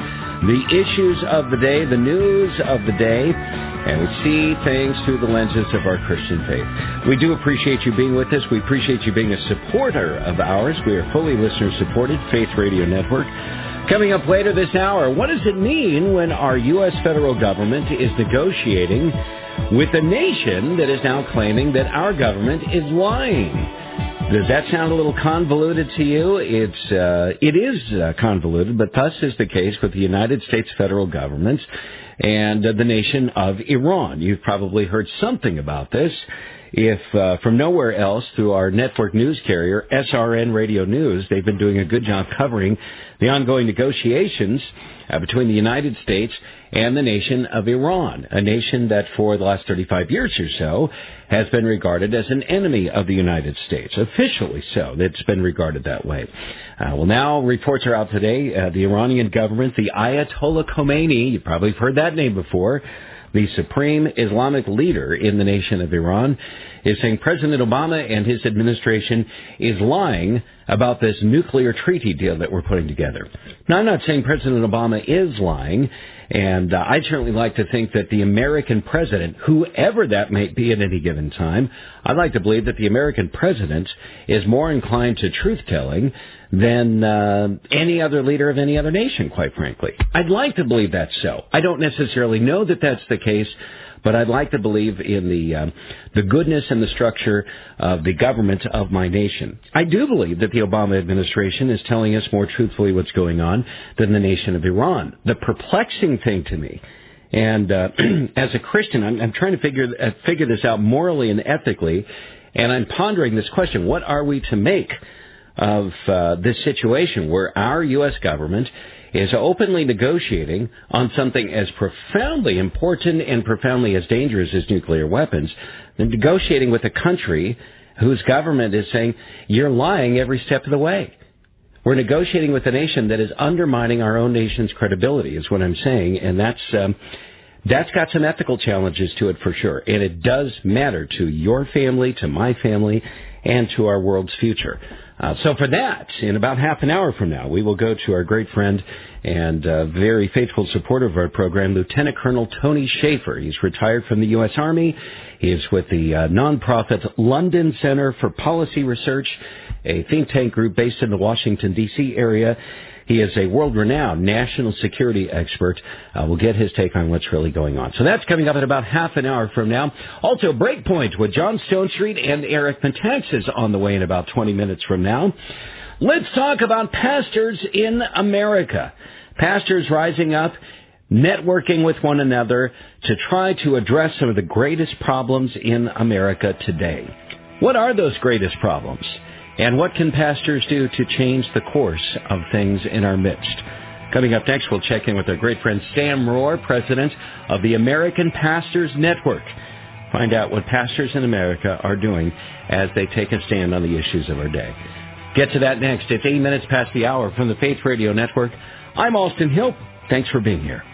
A: the issues of the day, the news of the day, and we see things through the lenses of our Christian faith. We do appreciate you being with us. We appreciate you being a supporter of ours. We are fully listener-supported, Faith Radio Network. Coming up later this hour, what does it mean when our U S federal government is negotiating with a nation that is now claiming that our government is lying? Does that sound a little convoluted to you? It's uh, it is uh, convoluted, but thus is the case with the United States federal government and uh, the nation of Iran. You've probably heard something about this. If uh, from nowhere else, through our network news carrier, S R N Radio News, they've been doing a good job covering the ongoing negotiations uh, between the United States and the nation of Iran, a nation that for the last thirty-five years or so has been regarded as an enemy of the United States, officially so. It's been regarded that way. Uh, well, now reports are out today. Uh, the Iranian government, the Ayatollah Khomeini, you probably have heard that name before, the supreme Islamic leader in the nation of Iran, is saying President Obama and his administration is lying about this nuclear treaty deal that we're putting together. Now, I'm not saying President Obama is lying, and uh, I'd certainly like to think that the American president, whoever that may be at any given time, I'd like to believe that the American president is more inclined to truth-telling than uh, any other leader of any other nation, quite frankly. I'd like to believe that's so. I don't necessarily know that that's the case, but I'd like to believe in the um, the goodness and the structure of the government of my nation. I do believe that the Obama administration is telling us more truthfully what's going on than the nation of Iran. The perplexing thing to me, and uh, as a Christian, I'm, I'm trying to figure uh, figure this out morally and ethically, and I'm pondering this question: what are we to make of uh, this situation where our U S government is openly negotiating on something as profoundly important and profoundly as dangerous as nuclear weapons, and negotiating with a country whose government is saying, you're lying every step of the way. We're negotiating with a nation that is undermining our own nation's credibility, is what I'm saying, and that's um, that's got some ethical challenges to it for sure, and it does matter to your family, to my family, and to our world's future. Uh, so for that, in about half an hour from now, we will go to our great friend and uh, very faithful supporter of our program, Lieutenant Colonel Tony Shaffer. He's retired from the U S Army. He is with the uh, nonprofit London Center for Policy Research, a think tank group based in the Washington, D C area. He is a world-renowned national security expert. Uh, we'll get his take on what's really going on. So that's coming up in about half an hour from now. Also, Breakpoint with John Stone Street and Eric Metax is on the way in about twenty minutes from now. Let's talk about pastors in America. Pastors rising up, networking with one another to try to address some of the greatest problems in America today. What are those greatest problems? And what can pastors do to change the course of things in our midst? Coming up next, we'll check in with our great friend Sam Rohr, president of the American Pastors Network. Find out what pastors in America are doing as they take a stand on the issues of our day. Get to that next. It's eight minutes past the hour from the Faith Radio Network. I'm Austin Hill. Thanks for being here.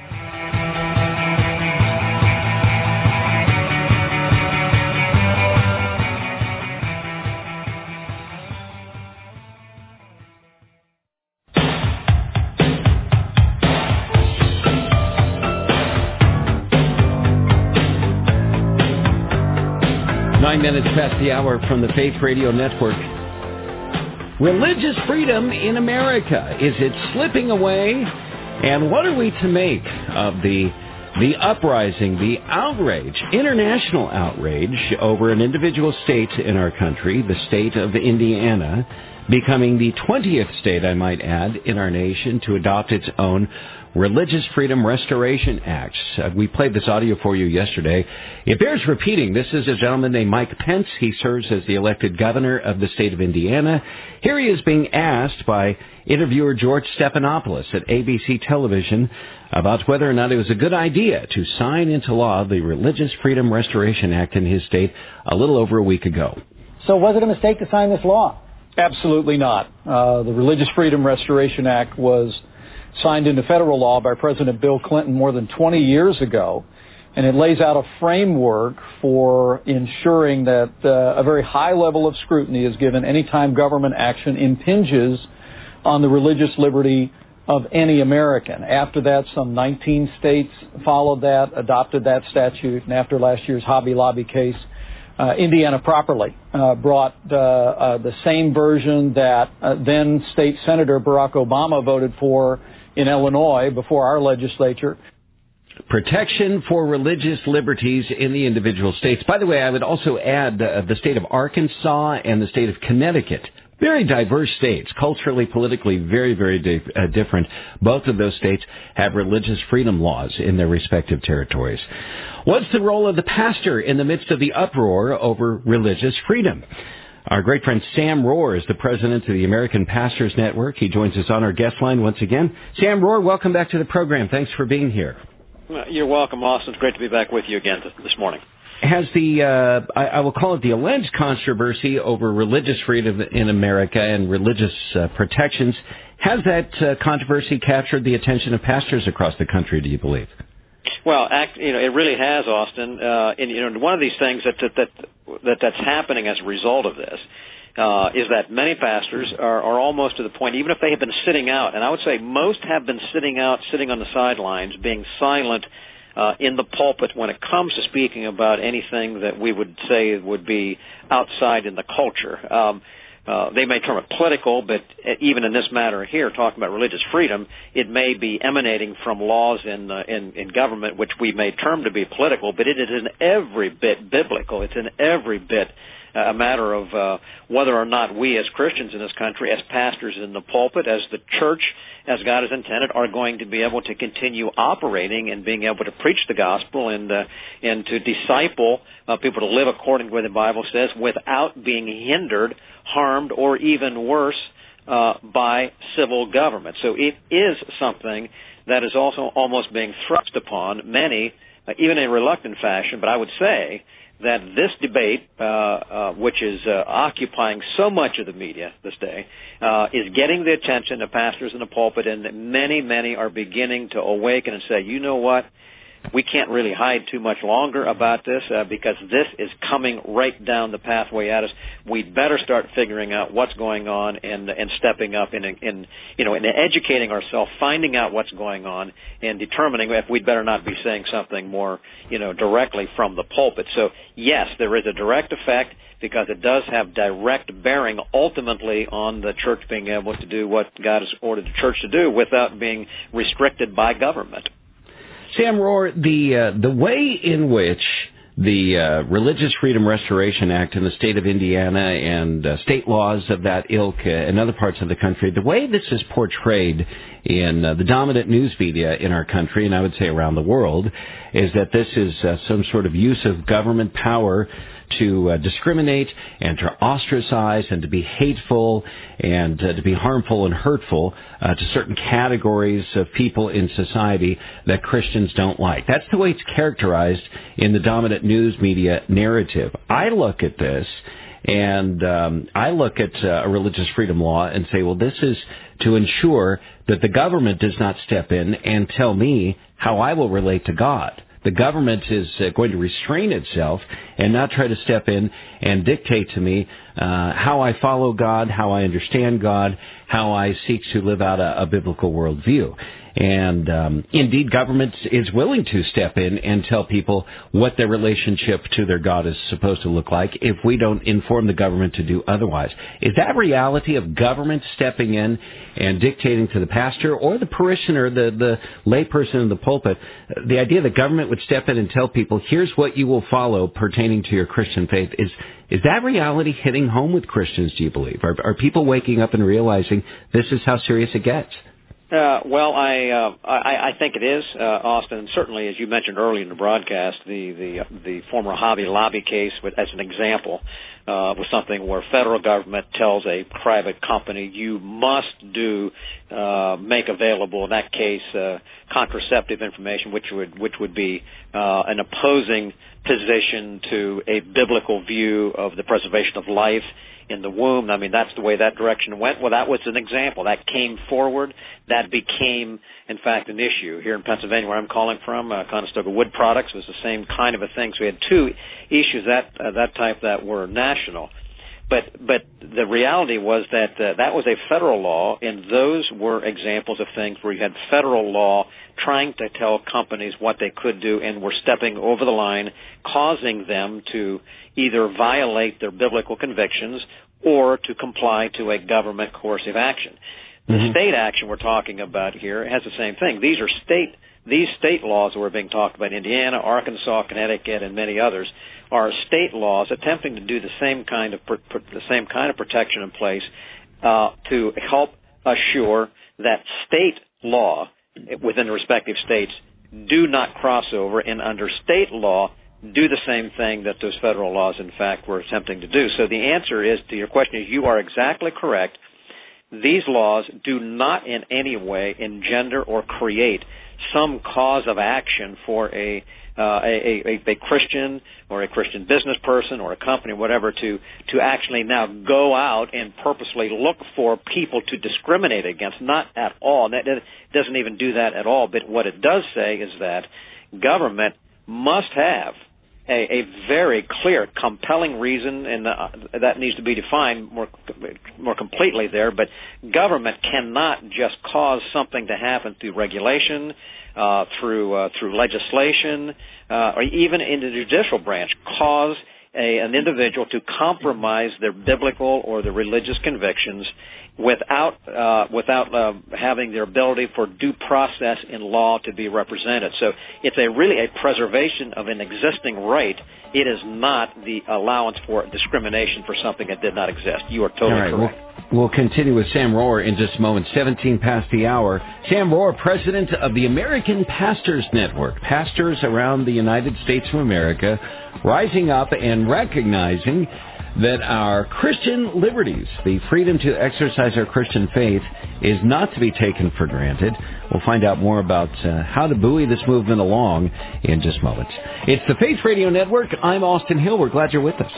A: Nine minutes past the hour from the Faith Radio Network. Religious freedom in America. Is it slipping away? And what are we to make of the the uprising, the outrage, international outrage over an individual state in our country, the state of Indiana, becoming the twentieth state, I might add, in our nation to adopt its own Religious Freedom Restoration Act. Uh, we played this audio for you yesterday. It bears repeating. This is a gentleman named Mike Pence. He serves as the elected governor of the state of Indiana. Here he is being asked by interviewer George Stephanopoulos at A B C Television about whether or not it was a good idea to sign into law the Religious Freedom Restoration Act in his state a little over a week ago.
L: So was it a mistake to sign this law? Absolutely not. Uh, the Religious Freedom Restoration Act was signed into federal law by President Bill Clinton more than twenty years ago, and it lays out a framework for ensuring that uh, a very high level of scrutiny is given anytime government action impinges on the religious liberty of any American. After that, some nineteen states followed that, adopted that statute, and after last year's Hobby Lobby case, uh, Indiana properly uh, brought uh, uh, the same version that uh, then State Senator Barack Obama voted for in Illinois before our legislature.
A: Protection for religious liberties in the individual states. By the way, I would also add uh, the state of Arkansas and the state of Connecticut. Very diverse states, culturally, politically, very, very di- uh, different. Both of those states have religious freedom laws in their respective territories. What's the role of the pastor in the midst of the uproar over religious freedom? Our great friend Sam Rohr is the president of the American Pastors Network. He joins us on our guest line once again. Sam Rohr, welcome back to the program. Thanks for being here.
M: You're welcome, Austin. It's great to be back with you again this morning.
A: Has the, uh, I, I will call it the alleged controversy over religious freedom in America and religious uh, protections, has that uh, controversy captured the attention of pastors across the country, do you believe?
M: Well, act, you know, it really has, Austin. Uh, and, you know, one of these things that, that, that, that that's happening as a result of this uh, is that many pastors are, are almost to the point, even if they have been sitting out, and I would say most have been sitting out, sitting on the sidelines, being silent uh, in the pulpit when it comes to speaking about anything that we would say would be outside in the culture. Um, uh, they may term it political, but even in this matter here, talking about religious freedom, it may be emanating from laws in, uh, in, in government, which we may term to be political, but it is in every bit biblical. It's in every bit a matter of uh, whether or not we as Christians in this country, as pastors in the pulpit, as the church, as God has intended, are going to be able to continue operating and being able to preach the gospel and uh, and to disciple uh, people to live according to what the Bible says without being hindered, harmed, or even worse, uh, by civil government. So it is something that is also almost being thrust upon many, uh, even in a reluctant fashion, but I would say that this debate, uh, uh, which is uh, occupying so much of the media this day, uh, is getting the attention of pastors in the pulpit, and many, many are beginning to awaken and say, you know what, we can't really hide too much longer about this uh, because this is coming right down the pathway at us. We'd better start figuring out what's going on and and stepping up in, in you know, in educating ourselves, finding out what's going on, and determining if we'd better not be saying something more, you know, directly from the pulpit. So yes, there is a direct effect because it does have direct bearing ultimately on the church being able to do what God has ordered the church to do without being restricted by government.
A: Sam Rohr, the uh, the way in which the uh, Religious Freedom Restoration Act in the state of Indiana and uh, state laws of that ilk uh, in other parts of the country, the way this is portrayed in uh, the dominant news media in our country, and I would say around the world, is that this is uh, some sort of use of government power to uh, discriminate and to ostracize and to be hateful and uh, to be harmful and hurtful uh, to certain categories of people in society that Christians don't like. That's the way it's characterized in the dominant news media narrative. I look at this and um, I look at uh, a religious freedom law and say, well, this is to ensure that the government does not step in and tell me how I will relate to God. The government is uh, going to restrain itself and not try to step in and dictate to me uh, how I follow God, how I understand God, how I seek to live out a, a biblical worldview. And um, indeed, government is willing to step in and tell people what their relationship to their God is supposed to look like if we don't inform the government to do otherwise. Is that reality of government stepping in and dictating to the pastor or the parishioner, the, the layperson in the pulpit, the idea that government would step in and tell people, here's what you will follow pertaining to your Christian faith, is is that reality hitting home with Christians, do you believe? Are, are people waking up and realizing this is how serious it gets?
M: Uh, well, I, uh, I I think it is, uh, Austin, and certainly, as you mentioned earlier in the broadcast, the the the former Hobby Lobby case, as an example, uh, was something where federal government tells a private company you must do uh, make available in that case uh, contraceptive information, which would which would be uh, an opposing position to a biblical view of the preservation of life in the womb. I mean, that's the way that direction went. Well, that was an example. That came forward. That became, in fact, an issue. Here in Pennsylvania, where I'm calling from, uh, Conestoga Wood Products was the same kind of a thing. So we had two issues that uh, that type that were national. But but the reality was that uh, that was a federal law, and those were examples of things where you had federal law trying to tell companies what they could do and were stepping over the line, causing them to either violate their biblical convictions or to comply to a government coercive action. The mm-hmm. state action we're talking about here has the same thing. These are state these state laws that were being talked about, Indiana, Arkansas, Connecticut, and many others, are state laws attempting to do the same kind of the same kind of protection in place uh, to help assure that state law within the respective states do not cross over, and under state law do the same thing that those federal laws, in fact, were attempting to do. So the answer is to your question is you are exactly correct. These laws do not in any way engender or create some cause of action for a uh, a, a, a Christian or a Christian business person or a company, whatever, to to actually now go out and purposely look for people to discriminate against. Not at all. That doesn't even do that at all. But what it does say is that government must have A, a very clear, compelling reason, and uh, that needs to be defined more more completely there. But government cannot just cause something to happen through regulation, uh, through uh, through legislation, uh, or even in the judicial branch, cause a, an individual to compromise their biblical or their religious convictions without uh, without uh, having their ability for due process in law to be represented. So it's a really a preservation of an existing right. It is not the allowance for discrimination for something that did not exist. You are totally
A: All right,
M: correct.
A: We'll, we'll continue with Sam Rohrer in just a moment. seventeen past the hour. Sam Rohrer, president of the American Pastors Network. Pastors around the United States of America rising up and recognizing that our Christian liberties, the freedom to exercise our Christian faith, is not to be taken for granted. We'll find out more about uh, how to buoy this movement along in just moments. It's the Faith Radio Network. I'm Austin Hill. We're glad you're with us.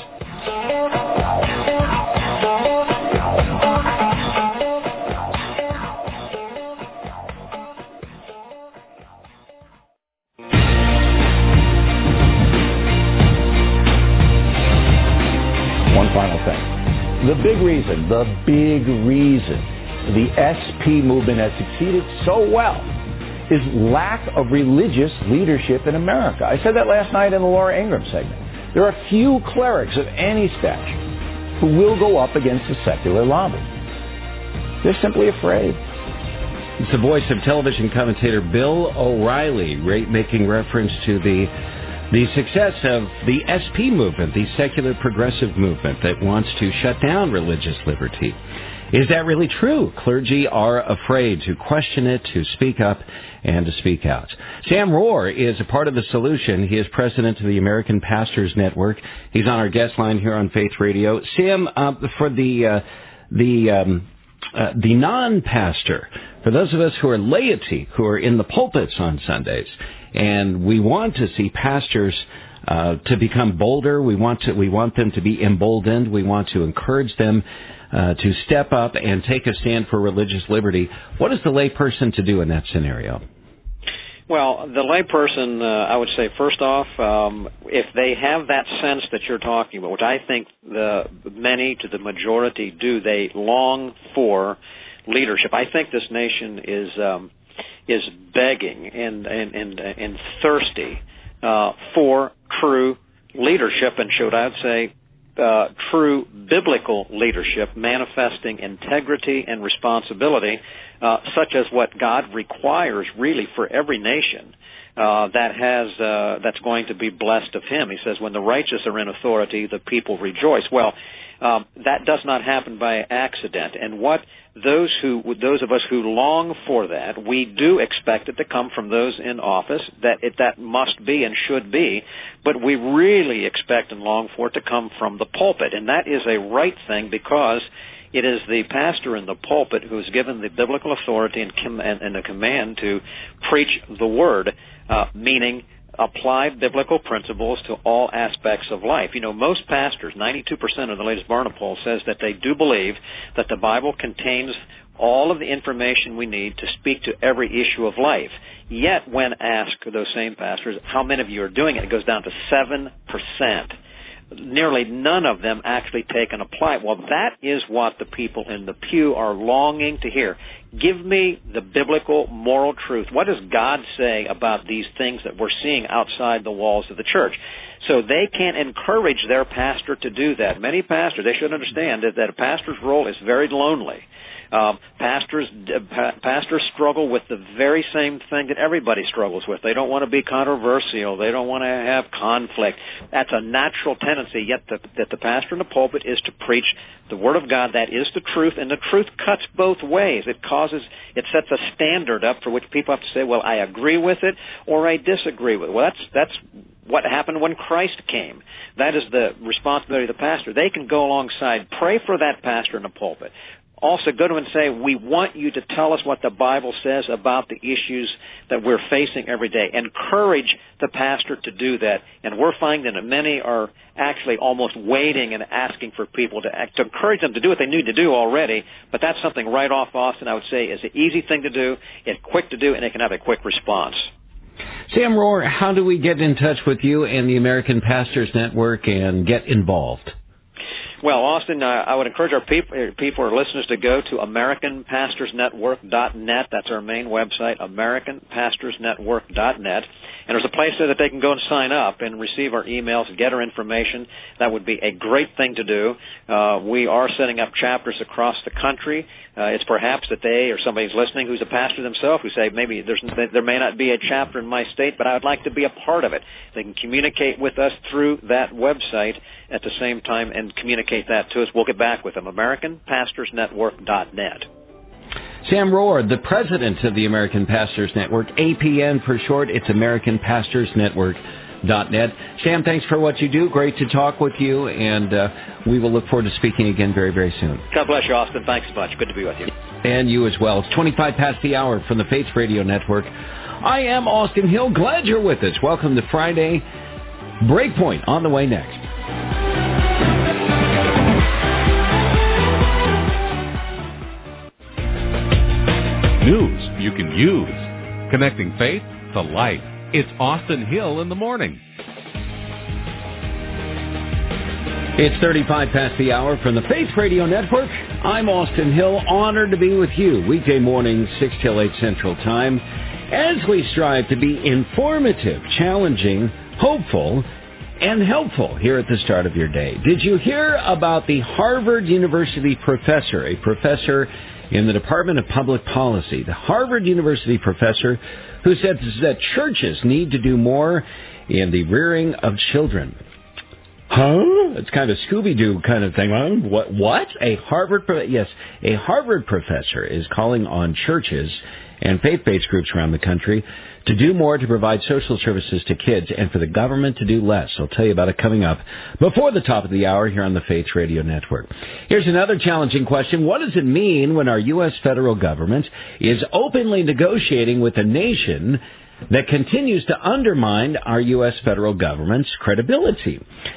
I: One final thing. The big reason, the big reason the S P movement has succeeded so well is lack of religious leadership in America. I said that last night in the Laura Ingraham segment. There are few clerics of any stature who will go up against the secular lobby. They're simply afraid.
A: It's the voice of television commentator Bill O'Reilly making reference to the The success of the S P movement, the secular progressive movement that wants to shut down religious liberty. Is that really true? Clergy are afraid to question it, to speak up, and to speak out. Sam Rohrer is a part of the solution. He is president of the American Pastors Network. He's on our guest line here on Faith Radio. Sam, uh, for the uh, the um, uh, the non-pastor, for those of us who are laity, who are in the pulpits on Sundays, and we want to see pastors uh, to become bolder. We want to we want them to be emboldened. We want to encourage them uh, to step up and take a stand for religious liberty. What is the layperson to do in that scenario?
M: Well, the layperson, uh, I would say, first off, um, if they have that sense that you're talking about, which I think the many to the majority do, they long for leadership. I think this nation is um, is begging and and and, and thirsty uh, for true leadership, and should I would say uh, true biblical leadership, manifesting integrity and responsibility, uh, such as what God requires really for every nation uh, that has uh, that's going to be blessed of Him. He says, "When the righteous are in authority, the people rejoice." Well, um, that does not happen by accident, and what Those who, those of us who long for that, we do expect it to come from those in office. That it, that must be and should be, but we really expect and long for it to come from the pulpit, and that is a right thing because it is the pastor in the pulpit who is given the biblical authority and, com- and, and the command to preach the word, uh, meaning apply biblical principles to all aspects of life. You know, most pastors, ninety-two percent of the latest Barna poll says that they do believe that the Bible contains all of the information we need to speak to every issue of life. Yet, when asked those same pastors, how many of you are doing it, it goes down to seven percent. nearly none of them actually take and apply it. Well, that is what the people in the pew are longing to hear. Give me the biblical moral truth. What does God say about these things that we're seeing outside the walls of the church? So they can encourage their pastor to do that. Many pastors, they should understand that, that a pastor's role is very lonely. Um, pastors uh, pa- pastors struggle with the very same thing that everybody struggles with. They don't want to be controversial. They don't want to have conflict. That's a natural tendency, yet the, that the pastor in the pulpit is to preach the Word of God. That is the truth, and the truth cuts both ways. It causes, it sets a standard up for which people have to say, well, I agree with it or I disagree with it. Well, that's, that's what happened when Christ came. That is the responsibility of the pastor. They can go alongside, pray for that pastor in the pulpit. Also go to him and say, we want you to tell us what the Bible says about the issues that we're facing every day. Encourage the pastor to do that. And we're finding that many are actually almost waiting and asking for people to, act, to encourage them to do what they need to do already. But that's something right off, Austin, I would say is an easy thing to do, it's quick to do, and it can have a quick response.
A: Sam Rohrer, how do we get in touch with you and the American Pastors Network and get involved?
M: Well, Austin, uh, I would encourage our people, people, our listeners, to go to American Pastors Network dot net. That's our main website, American Pastors Network dot net. And there's a place there that they can go and sign up and receive our emails, get our information. That would be a great thing to do. Uh, we are setting up chapters across the country. Uh, it's perhaps that they or somebody's listening who's a pastor themselves who say, maybe there's, there may not be a chapter in my state, but I would like to be a part of it. They can communicate with us through that website at the same time and communicate that to us. We'll get back with them, American Pastors Network dot net.
A: Sam Rohrer, the president of the American Pastors Network, A P N for short. It's American Pastors Network dot net. Sam, thanks for what you do. Great to talk with you, and uh, we will look forward to speaking again very, very soon.
M: God bless you, Austin. Thanks so much. Good to be with you.
A: And you as well. It's twenty-five past the hour from the Faith Radio Network. I am Austin Hill. Glad you're with us. Welcome to Friday. Breakpoint on the way next.
B: News you can use. Connecting faith to life. It's Austin Hill in the morning.
A: It's thirty-five past the hour from the Faith Radio Network. I'm Austin Hill, honored to be with you weekday mornings, six till eight Central Time, as we strive to be informative, challenging, hopeful, and helpful here at the start of your day. Did you hear about the Harvard University professor, a professor in the Department of Public Policy, the Harvard University professor who said that churches need to do more in the rearing of children? Huh? It's kind of a Scooby-Doo kind of thing. Huh? What? What? A Harvard, yes, a Harvard professor is calling on churches and faith-based groups around the country to do more to provide social services to kids and for the government to do less. I'll tell you about it coming up before the top of the hour here on the Faith Radio Network. Here's another challenging question. What does it mean when our U S federal government is openly negotiating with a nation that continues to undermine our U S federal government's credibility?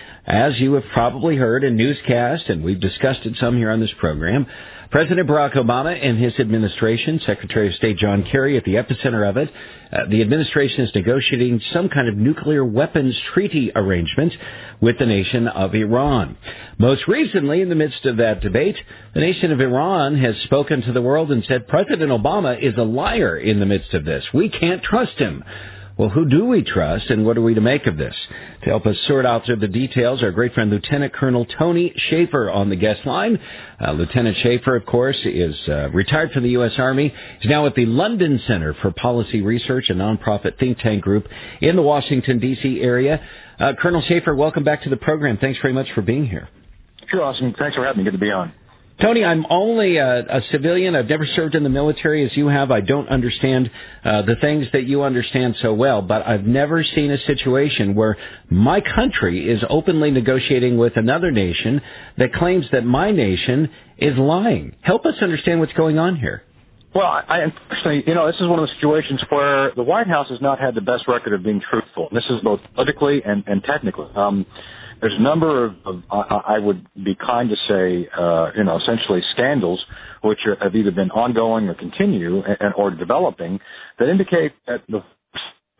A: As you have probably heard in newscasts, and we've discussed it some here on this program, President Barack Obama and his administration, Secretary of State John Kerry at the epicenter of it, uh, the administration is negotiating some kind of nuclear weapons treaty arrangement with the nation of Iran. Most recently, in the midst of that debate, the nation of Iran has spoken to the world and said President Obama is a liar in the midst of this. We can't trust him. Well, who do we trust, and what are we to make of this? To help us sort out through the details, our great friend Lieutenant Colonel Tony Shaffer on the guest line. Uh, Lieutenant Shaffer, of course, is uh, retired from the U S Army. He's now at the London Center for Policy Research, a nonprofit think tank group in the Washington, D C area. Uh, Colonel Shaffer, welcome back to the program. Thanks very much for being here.
N: Sure, Austin. Thanks for having me. Good to be on.
A: Tony, I'm only a, a civilian. I've never served in the military as you have. I don't understand uh, the things that you understand so well, but I've never seen a situation where my country is openly negotiating with another nation that claims that my nation is lying. Help us understand what's going on here.
N: Well, I, unfortunately, you know, this is one of the situations where the White House has not had the best record of being truthful. This is both politically and, and technically. Um, There's a number of, of I would be kind to say, uh, you know, essentially scandals, which are, have either been ongoing or continue and, or developing, that indicate that the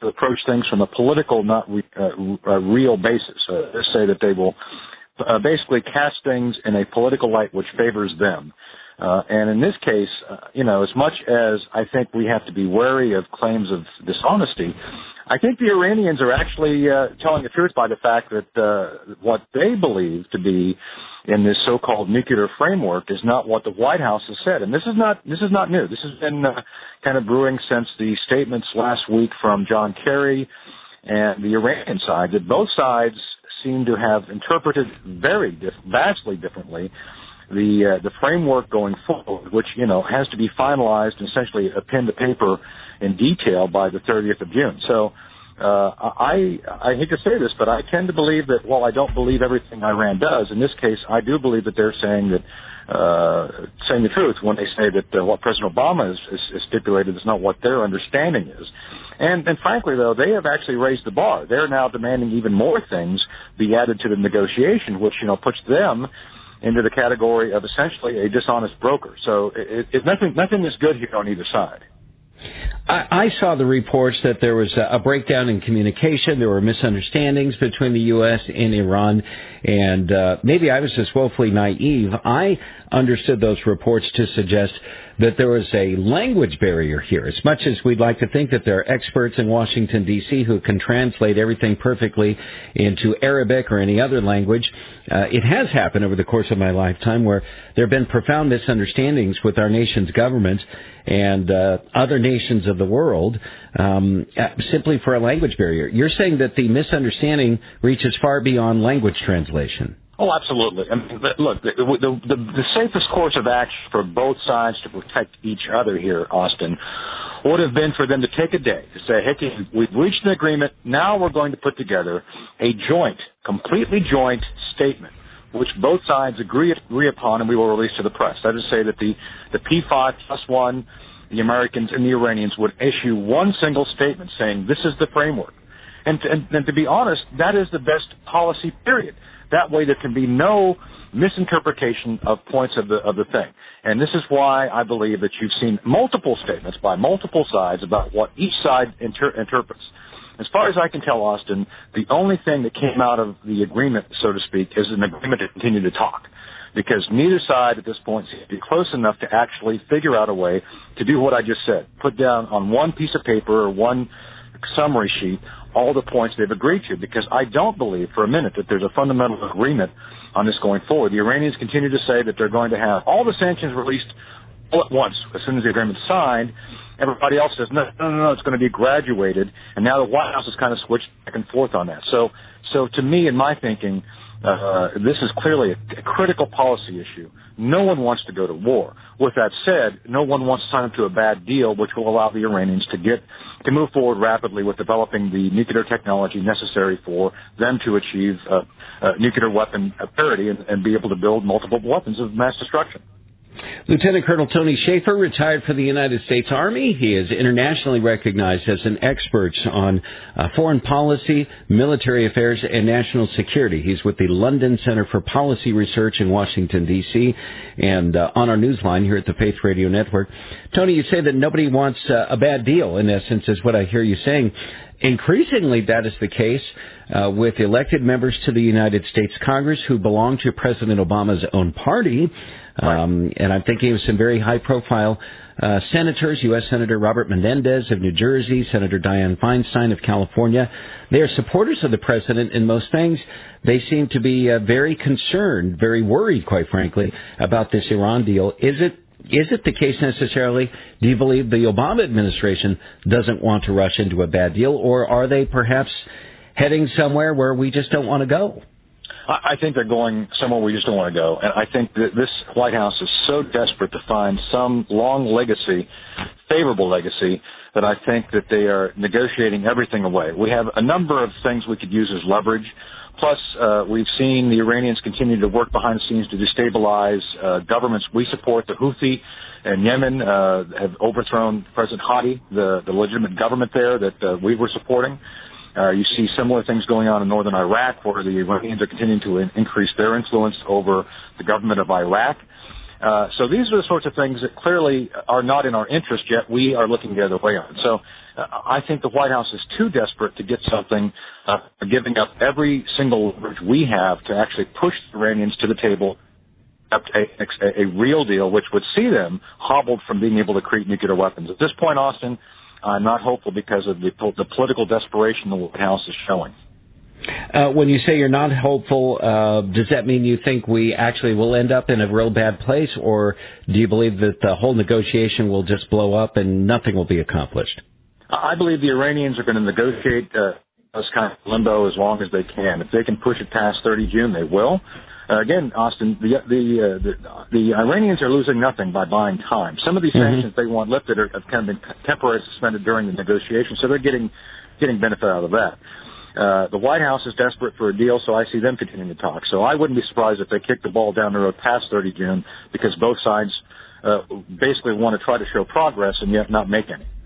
N: to approach things from a political, not re, uh, a real basis. Uh, they say that they will uh, basically cast things in a political light which favors them. Uh, and in this case, uh, you know, as much as I think we have to be wary of claims of dishonesty, I think the Iranians are actually uh, telling the truth by the fact that uh, what they believe to be in this so-called nuclear framework is not what the White House has said. And this is not this is not new. This has been uh, kind of brewing since the statements last week from John Kerry and the Iranian side, that both sides seem to have interpreted very diff- vastly differently the uh, the framework going forward, which, you know, has to be finalized and essentially a pen to paper in detail by the thirtieth of June. So uh, I I hate to say this, but I tend to believe that while I don't believe everything Iran does, in this case I do believe that they're saying that uh, saying the truth when they say that uh, what President Obama has, has, has stipulated is not what their understanding is. And, and frankly, though, they have actually raised the bar. They're now demanding even more things be added to the negotiation, which, you know, puts them into the category of essentially a dishonest broker. So it, it, nothing, nothing is good here on either side.
A: I, I saw the reports that there was a, a breakdown in communication. There were misunderstandings between the U S and Iran, and uh, maybe I was just woefully naive. I understood those reports to suggest that there was a language barrier here. As much as we'd like to think that there are experts in Washington, D C who can translate everything perfectly into Arabic or any other language, uh, it has happened over the course of my lifetime where there have been profound misunderstandings with our nation's government and uh, other nations of the world um, simply for a language barrier. You're saying that the misunderstanding reaches far beyond language translation.
N: Oh, absolutely. I mean, look, the, the, the, the safest course of action for both sides to protect each other here, Austin, would have been for them to take a day to say, hey, we've reached an agreement. Now we're going to put together a joint, completely joint statement, which both sides agree, agree upon, and we will release to the press. That is to say that the, the P five plus one, the Americans and the Iranians would issue one single statement saying this is the framework. And, and, and to be honest, that is the best policy, period. That way there can be no misinterpretation of points of the of the thing. And this is why I believe that you've seen multiple statements by multiple sides about what each side inter- interprets. As far as I can tell, Austin, the only thing that came out of the agreement, so to speak, is an agreement to continue to talk. Because neither side at this point seems to be close enough to actually figure out a way to do what I just said. Put down on one piece of paper or one summary sheet all the points they've agreed to, because I don't believe for a minute that there's a fundamental agreement on this going forward. The Iranians continue to say that they're going to have all the sanctions released all at once as soon as the agreement's signed. Everybody else says, no, no, no, no, it's going to be graduated. And now the White House has kind of switched back and forth on that. So, so to me, in my thinking, uh, this is clearly a, a critical policy issue. No one wants to go to war. With that said, no one wants to sign up to a bad deal which will allow the Iranians to get to move forward rapidly with developing the nuclear technology necessary for them to achieve uh, uh, nuclear weapon parity and, and be able to build multiple weapons of mass destruction.
A: Lieutenant Colonel Tony Shaffer retired from the United States Army. He is internationally recognized as an expert on uh, foreign policy, military affairs, and national security. He's with the London Center for Policy Research in Washington, D C, and uh, on our newsline here at the Faith Radio Network. Tony, you say that nobody wants uh, a bad deal, in essence, is what I hear you saying. Increasingly, that is the case uh, with elected members to the United States Congress who belong to President Obama's own party. Um, and I'm thinking of some very high-profile uh, senators, U S Senator Robert Menendez of New Jersey, Senator Dianne Feinstein of California. They are supporters of the president in most things. They seem to be uh, very concerned, very worried, quite frankly, about this Iran deal. Is it Is it the case necessarily, do you believe the Obama administration doesn't want to rush into a bad deal, or are they perhaps heading somewhere where we just don't want to go?
N: I think they're going somewhere we just don't want to go. And I think that this White House is so desperate to find some long legacy, favorable legacy, that I think that they are negotiating everything away. We have a number of things we could use as leverage. Plus, uh, we've seen the Iranians continue to work behind the scenes to destabilize uh, governments we support. The Houthi in Yemen uh, have overthrown President Hadi, the, the legitimate government there that uh, we were supporting. Uh, you see similar things going on in northern Iraq, where the Iranians are continuing to in- increase their influence over the government of Iraq. Uh, so these are the sorts of things that clearly are not in our interest yet. We are looking the other way on. So uh, I think the White House is too desperate to get something, uh, giving up every single leverage we have to actually push the Iranians to the table, a, a, a real deal, which would see them hobbled from being able to create nuclear weapons. At this point, Austin, I'm not hopeful because of the, the political desperation the White House is showing.
A: Uh, when you say you're not hopeful, uh, does that mean you think we actually will end up in a real bad place, or do you believe that the whole negotiation will just blow up and nothing will be accomplished?
N: I believe the Iranians are going to negotiate uh, this kind of limbo as long as they can. If they can push it past thirty June, they will. Uh, again, Austin, the the, uh, the the Iranians are losing nothing by buying time. Some of these mm-hmm. sanctions they want lifted are, have kind of been temporarily suspended during the negotiation, so they're getting getting benefit out of that. Uh, the White House is desperate for a deal, so I see them continuing to talk. So I wouldn't be surprised if they kick the ball down the road past thirty June, because both sides uh, basically want to try to show progress and yet not make any.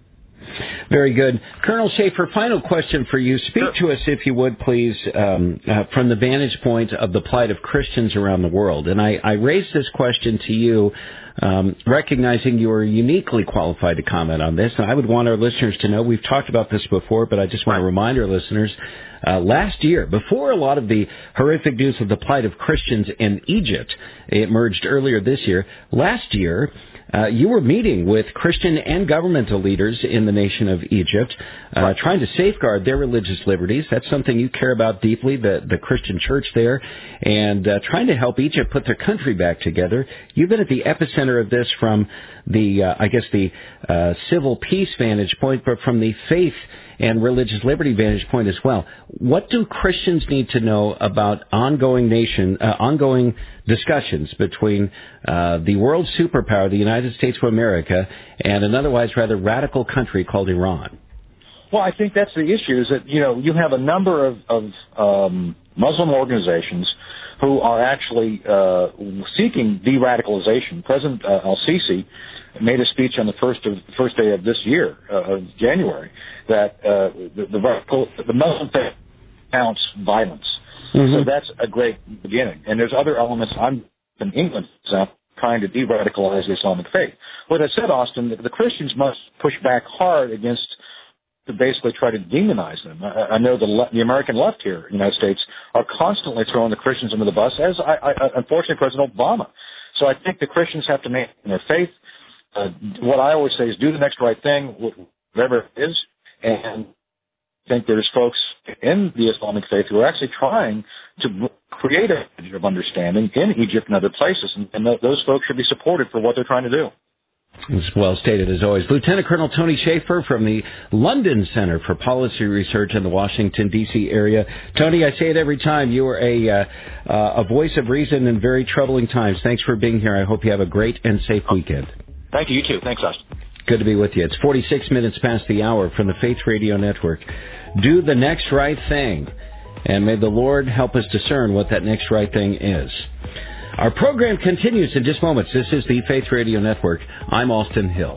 A: Very good. Colonel Schaefer, final question for you. Speak sure. to us, if you would, please, um, uh, from the vantage point of the plight of Christians around the world. And I, I raise this question to you, um, recognizing you are uniquely qualified to comment on this. And I would want our listeners to know, we've talked about this before, but I just want to remind our listeners, uh, last year, before a lot of the horrific news of the plight of Christians in Egypt emerged earlier this year, last year, Uh, you were meeting with Christian and governmental leaders in the nation of Egypt, uh, trying to safeguard their religious liberties. That's something you care about deeply, the, the Christian church there, and uh, trying to help Egypt put their country back together. You've been at the epicenter of this from the, uh, I guess, the uh, civil peace vantage point, but from the faith and religious liberty vantage point as well. What do Christians need to know about ongoing nation, uh, ongoing discussions between uh, the world superpower, the United States of America, and an otherwise rather radical country called Iran?
N: Well, I think that's the issue, is that, you know, you have a number of, of um, Muslim organizations who are actually uh, seeking de-radicalization. President uh, al-Sisi made a speech on the first of first day of this year, uh, of January, that uh, the, the, the Muslim faith counts violence. Mm-hmm. So that's a great beginning. And there's other elements. I'm in England, so trying to de-radicalize the Islamic faith. With that said, Austin, the, the Christians must push back hard against to basically try to demonize them. I, I know the, le- the American left here in the United States are constantly throwing the Christians under the bus, as I, I, unfortunately President Obama. So I think the Christians have to maintain their faith. Uh, what I always say is do the next right thing, whatever it is, and I think there's folks in the Islamic faith who are actually trying to create a bridge of understanding in Egypt and other places, and, and th- those folks should be supported for what they're trying to do.
A: It's well stated, as always. Lieutenant Colonel Tony Schaefer from the London Center for Policy Research in the Washington, D C area. Tony, I say it every time, you are a uh, uh, a voice of reason in very troubling times. Thanks for being here. I hope you have a great and safe weekend.
N: Thank you. You too. Thanks, Austin.
A: Good to be with you. It's forty-six minutes past the hour from the Faith Radio Network. Do the next right thing, and may the Lord help us discern what that next right thing is. Our program continues in just moments. This is the Faith Radio Network. I'm Austin Hill.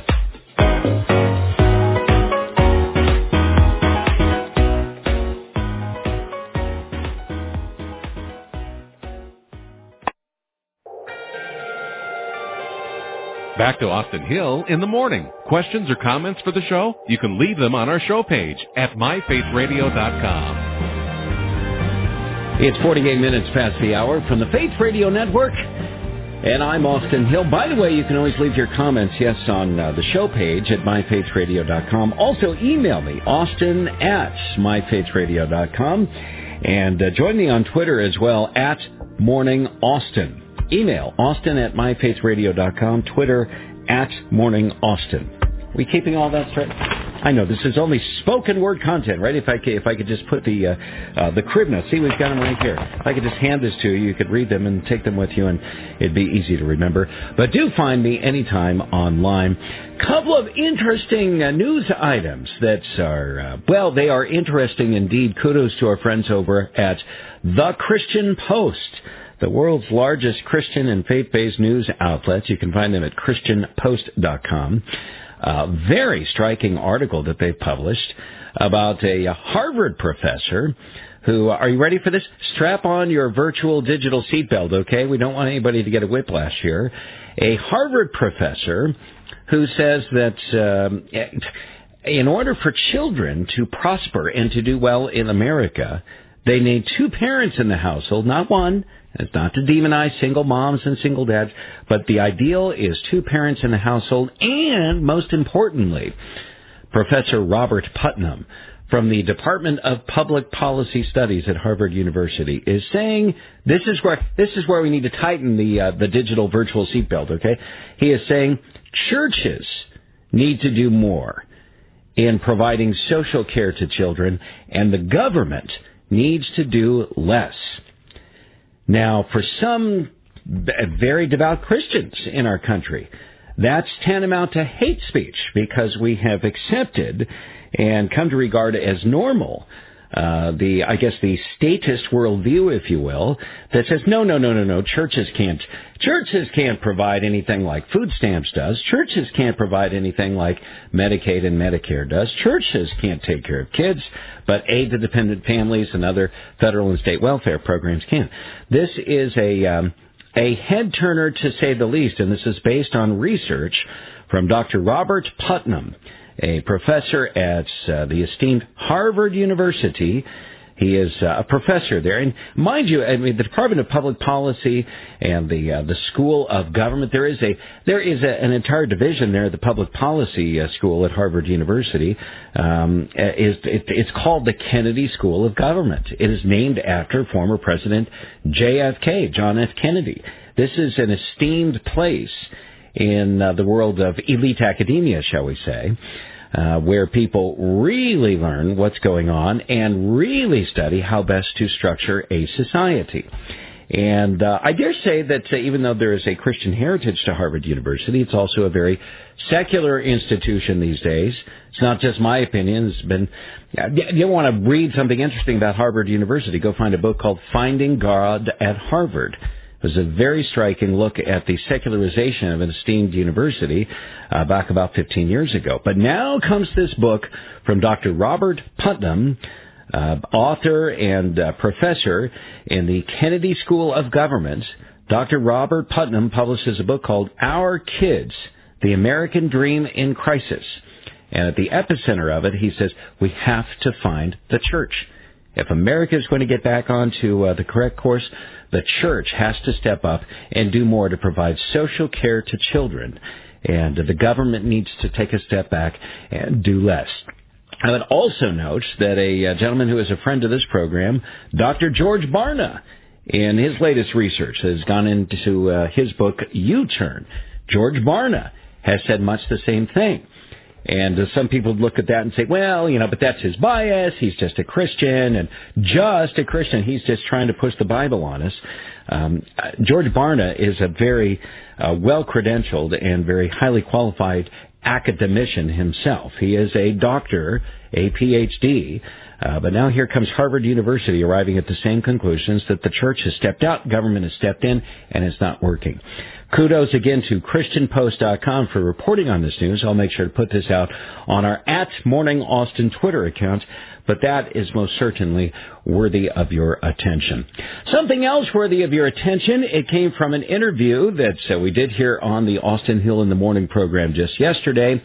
B: Back to Austin Hill in the morning. Questions or comments for the show? You can leave them on our show page at my faith radio dot com.
A: It's forty-eight minutes past the hour from the Faith Radio Network, and I'm Austin Hill. By the way, you can always leave your comments, yes, on uh, the show page at my faith radio dot com. Also, email me, austin at my faith radio dot com, and uh, join me on Twitter as well, at Morning Austin. Email, austin at my faith radio dot com, Twitter, at Morning Austin. We keeping all that straight? I know this is only spoken word content, right? If I could, if I could just put the uh, uh, the crib notes, see, we've got them right here. If I could just hand this to you, you could read them and take them with you, and it'd be easy to remember. But do find me anytime online. Couple of interesting uh, news items that are, uh, well, they are interesting indeed. Kudos to our friends over at The Christian Post, the world's largest Christian and faith-based news outlets. You can find them at christian post dot com. A very striking article that they published about a Harvard professor who, are you ready for this? Strap on your virtual digital seatbelt, okay? We don't want anybody to get a whiplash here. A Harvard professor who says that um, in order for children to prosper and to do well in America, they need two parents in the household, not one. It's not to demonize single moms and single dads, but the ideal is two parents in the household, and most importantly, Professor Robert Putnam from the Department of Public Policy Studies at Harvard University is saying this is where this is where we need to tighten the uh, the digital virtual seatbelt, okay? He is saying churches need to do more in providing social care to children, and the government needs to do less. Now, for some very devout Christians in our country, that's tantamount to hate speech because we have accepted and come to regard as normal uh, the, I guess, the statist worldview, if you will, that says, no, no, no, no, no, churches can't, churches can't provide anything like food stamps does. Churches can't provide anything like Medicaid and Medicare does. Churches can't take care of kids, but aid to dependent families and other federal and state welfare programs can. This is a, um, a head turner, to say the least, and this is based on research from Doctor Robert Putnam, a professor at uh, the esteemed Harvard University. He is uh, a professor there. And mind you, I mean, the Department of Public Policy and the uh, the School of Government, there is a there is a, an entire division there, the Public Policy uh, School at Harvard University. Um, is it, it's called the Kennedy School of Government. It is named after former President J F K, John F. Kennedy. This is an esteemed place in uh, the world of elite academia, shall we say, uh, where people really learn what's going on and really study how best to structure a society. And uh, I dare say that uh, even though there is a Christian heritage to Harvard University, it's also a very secular institution these days. It's not just my opinion. It's been. Uh, you want to read something interesting about Harvard University, go find a book called Finding God at Harvard. It was a very striking look at the secularization of an esteemed university uh, back about fifteen years ago. But now comes this book from Doctor Robert Putnam, uh, author and uh, professor in the Kennedy School of Government. Doctor Robert Putnam publishes a book called Our Kids, The American Dream in Crisis. And at the epicenter of it, he says, we have to find the church. If America is going to get back onto uh, the correct course, the church has to step up and do more to provide social care to children. And uh, the government needs to take a step back and do less. I would also note that a uh, gentleman who is a friend of this program, Doctor George Barna, in his latest research, has gone into uh, his book, U-Turn. George Barna has said much the same thing. And uh, some people look at that and say, well, you know, but that's his bias. He's just a Christian, and just a Christian. He's just trying to push the Bible on us. Um, uh, George Barna is a very uh, well-credentialed and very highly qualified academician himself. He is a doctor, a P H D, uh, but now here comes Harvard University arriving at the same conclusions, that the church has stepped out, government has stepped in, and it's not working. Kudos again to Christian Post dot com for reporting on this news. I'll make sure to put this out on our at Morning Austin Twitter account, but that is most certainly worthy of your attention. Something else worthy of your attention, it came from an interview that uh, we did here on the Austin Hill in the Morning program just yesterday.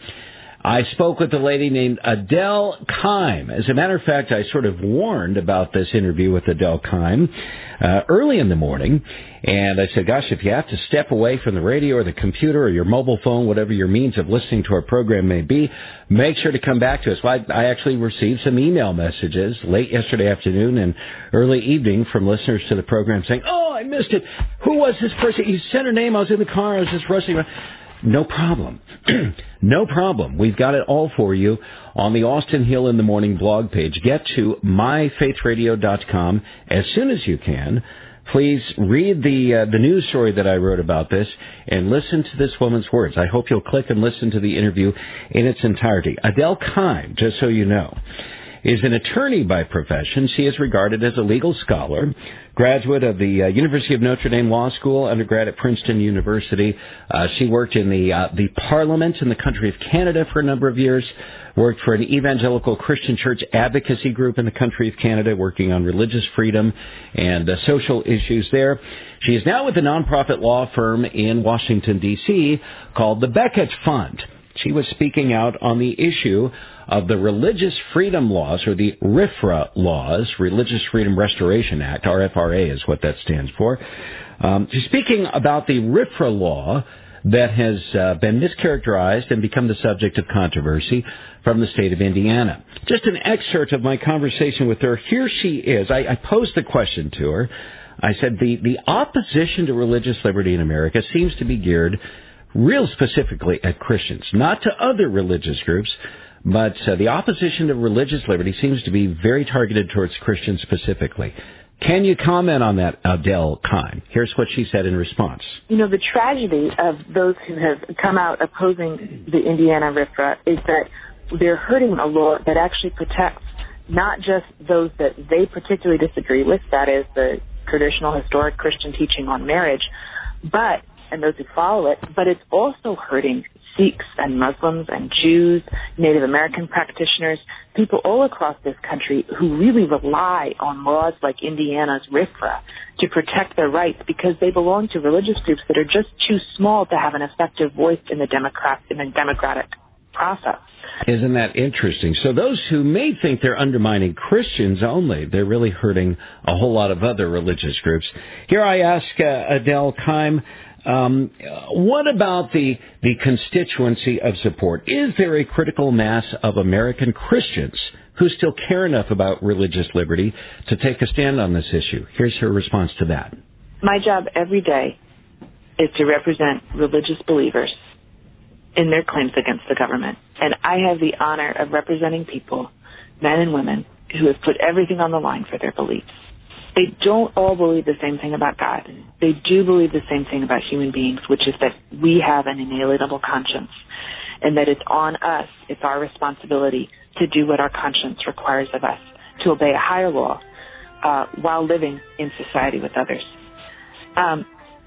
A: I spoke with a lady named Adele Keim. As a matter of fact, I sort of warned about this interview with Adele Keim uh, early in the morning. And I said, gosh, if you have to step away from the radio or the computer or your mobile phone, whatever your means of listening to our program may be, make sure to come back to us. Well, I, I actually received some email messages late yesterday afternoon and early evening from listeners to the program saying, oh, I missed it. Who was this person? You sent her name. I was in the car. I was just rushing around. No problem. No problem. We've got it all for you on the Austin Hill in the Morning blog page. Get to my faith radio dot com as soon as you can. Please read the uh, the news story that I wrote about this and listen to this woman's words. I hope you'll click and listen to the interview in its entirety. Adele Keim, just so you know. is an attorney by profession. She is regarded as a legal scholar, graduate of the uh, University of Notre Dame Law School, undergrad at Princeton University. Uh, she worked in the uh, the Parliament in the country of Canada for a number of years, worked for an evangelical Christian church advocacy group in the country of Canada, working on religious freedom and uh, social issues there. She is now with a nonprofit law firm in Washington, D C called the Becket Fund. She was speaking out on the issue of the Religious Freedom Laws, or the RFRA laws, Religious Freedom Restoration Act. R F R A is what that stands for. Um, she's speaking about the RFRA law that has uh, been mischaracterized and become the subject of controversy from the state of Indiana. Just an excerpt of my conversation with her. Here she is. I, I posed the question to her. I said, the, the opposition to religious liberty in America seems to be geared real specifically at Christians, not to other religious groups, but uh, the opposition to religious liberty seems to be very targeted towards Christians specifically. Can you comment on that, Adele Keim? Here's what she said in response.
O: You know, the tragedy of those who have come out opposing the Indiana RFRA is that they're hurting a law that actually protects not just those that they particularly disagree with, that is the traditional historic Christian teaching on marriage, but and those who follow it, but it's also hurting Sikhs and Muslims and Jews, Native American practitioners, people all across this country who really rely on laws like Indiana's RFRA to protect their rights because they belong to religious groups that are just too small to have an effective voice in the Democrat in the democratic process.
A: Isn't that interesting? So those who may think they're undermining Christians only, they're really hurting a whole lot of other religious groups. Here I ask uh, Adele Keim, Um, what about the the constituency of support? Is there a critical mass of American Christians who still care enough about religious liberty to take a stand on this issue? Here's her response to that.
O: My job every day is to represent religious believers in their claims against the government. And I have the honor of representing people, men and women, who have put everything on the line for their beliefs. They don't all believe the same thing about God. They do believe the same thing about human beings, which is that we have an inalienable conscience and that it's on us, it's our responsibility to do what our conscience requires of us, to obey a higher law uh, while living in society with others. Um,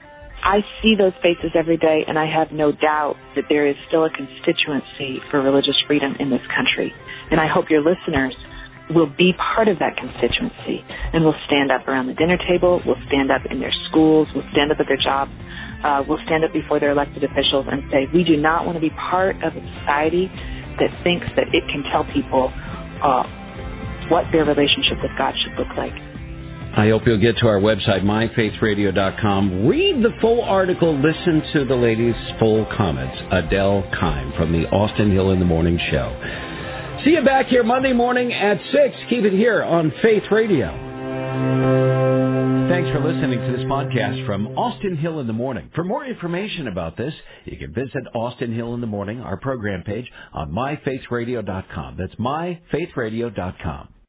O: I see those faces every day, and I have no doubt that there is still a constituency for religious freedom in this country. And I hope your listeners will be part of that constituency and will stand up around the dinner table, will stand up in their schools, will stand up at their jobs, uh, will stand up before their elected officials and say, we do not want to be part of a society that thinks that it can tell people uh, what their relationship with God should look like.
A: I hope you'll get to our website, my faith radio dot com. Read the full article. Listen to the lady's full comments. Adele Keim from the Austin Hill in the Morning Show. See you back here Monday morning at six. Keep it here on Faith Radio. Thanks for listening to this podcast from Austin Hill in the Morning. For more information about this, you can visit Austin Hill in the Morning, our program page, on my faith radio dot com. That's my faith radio dot com.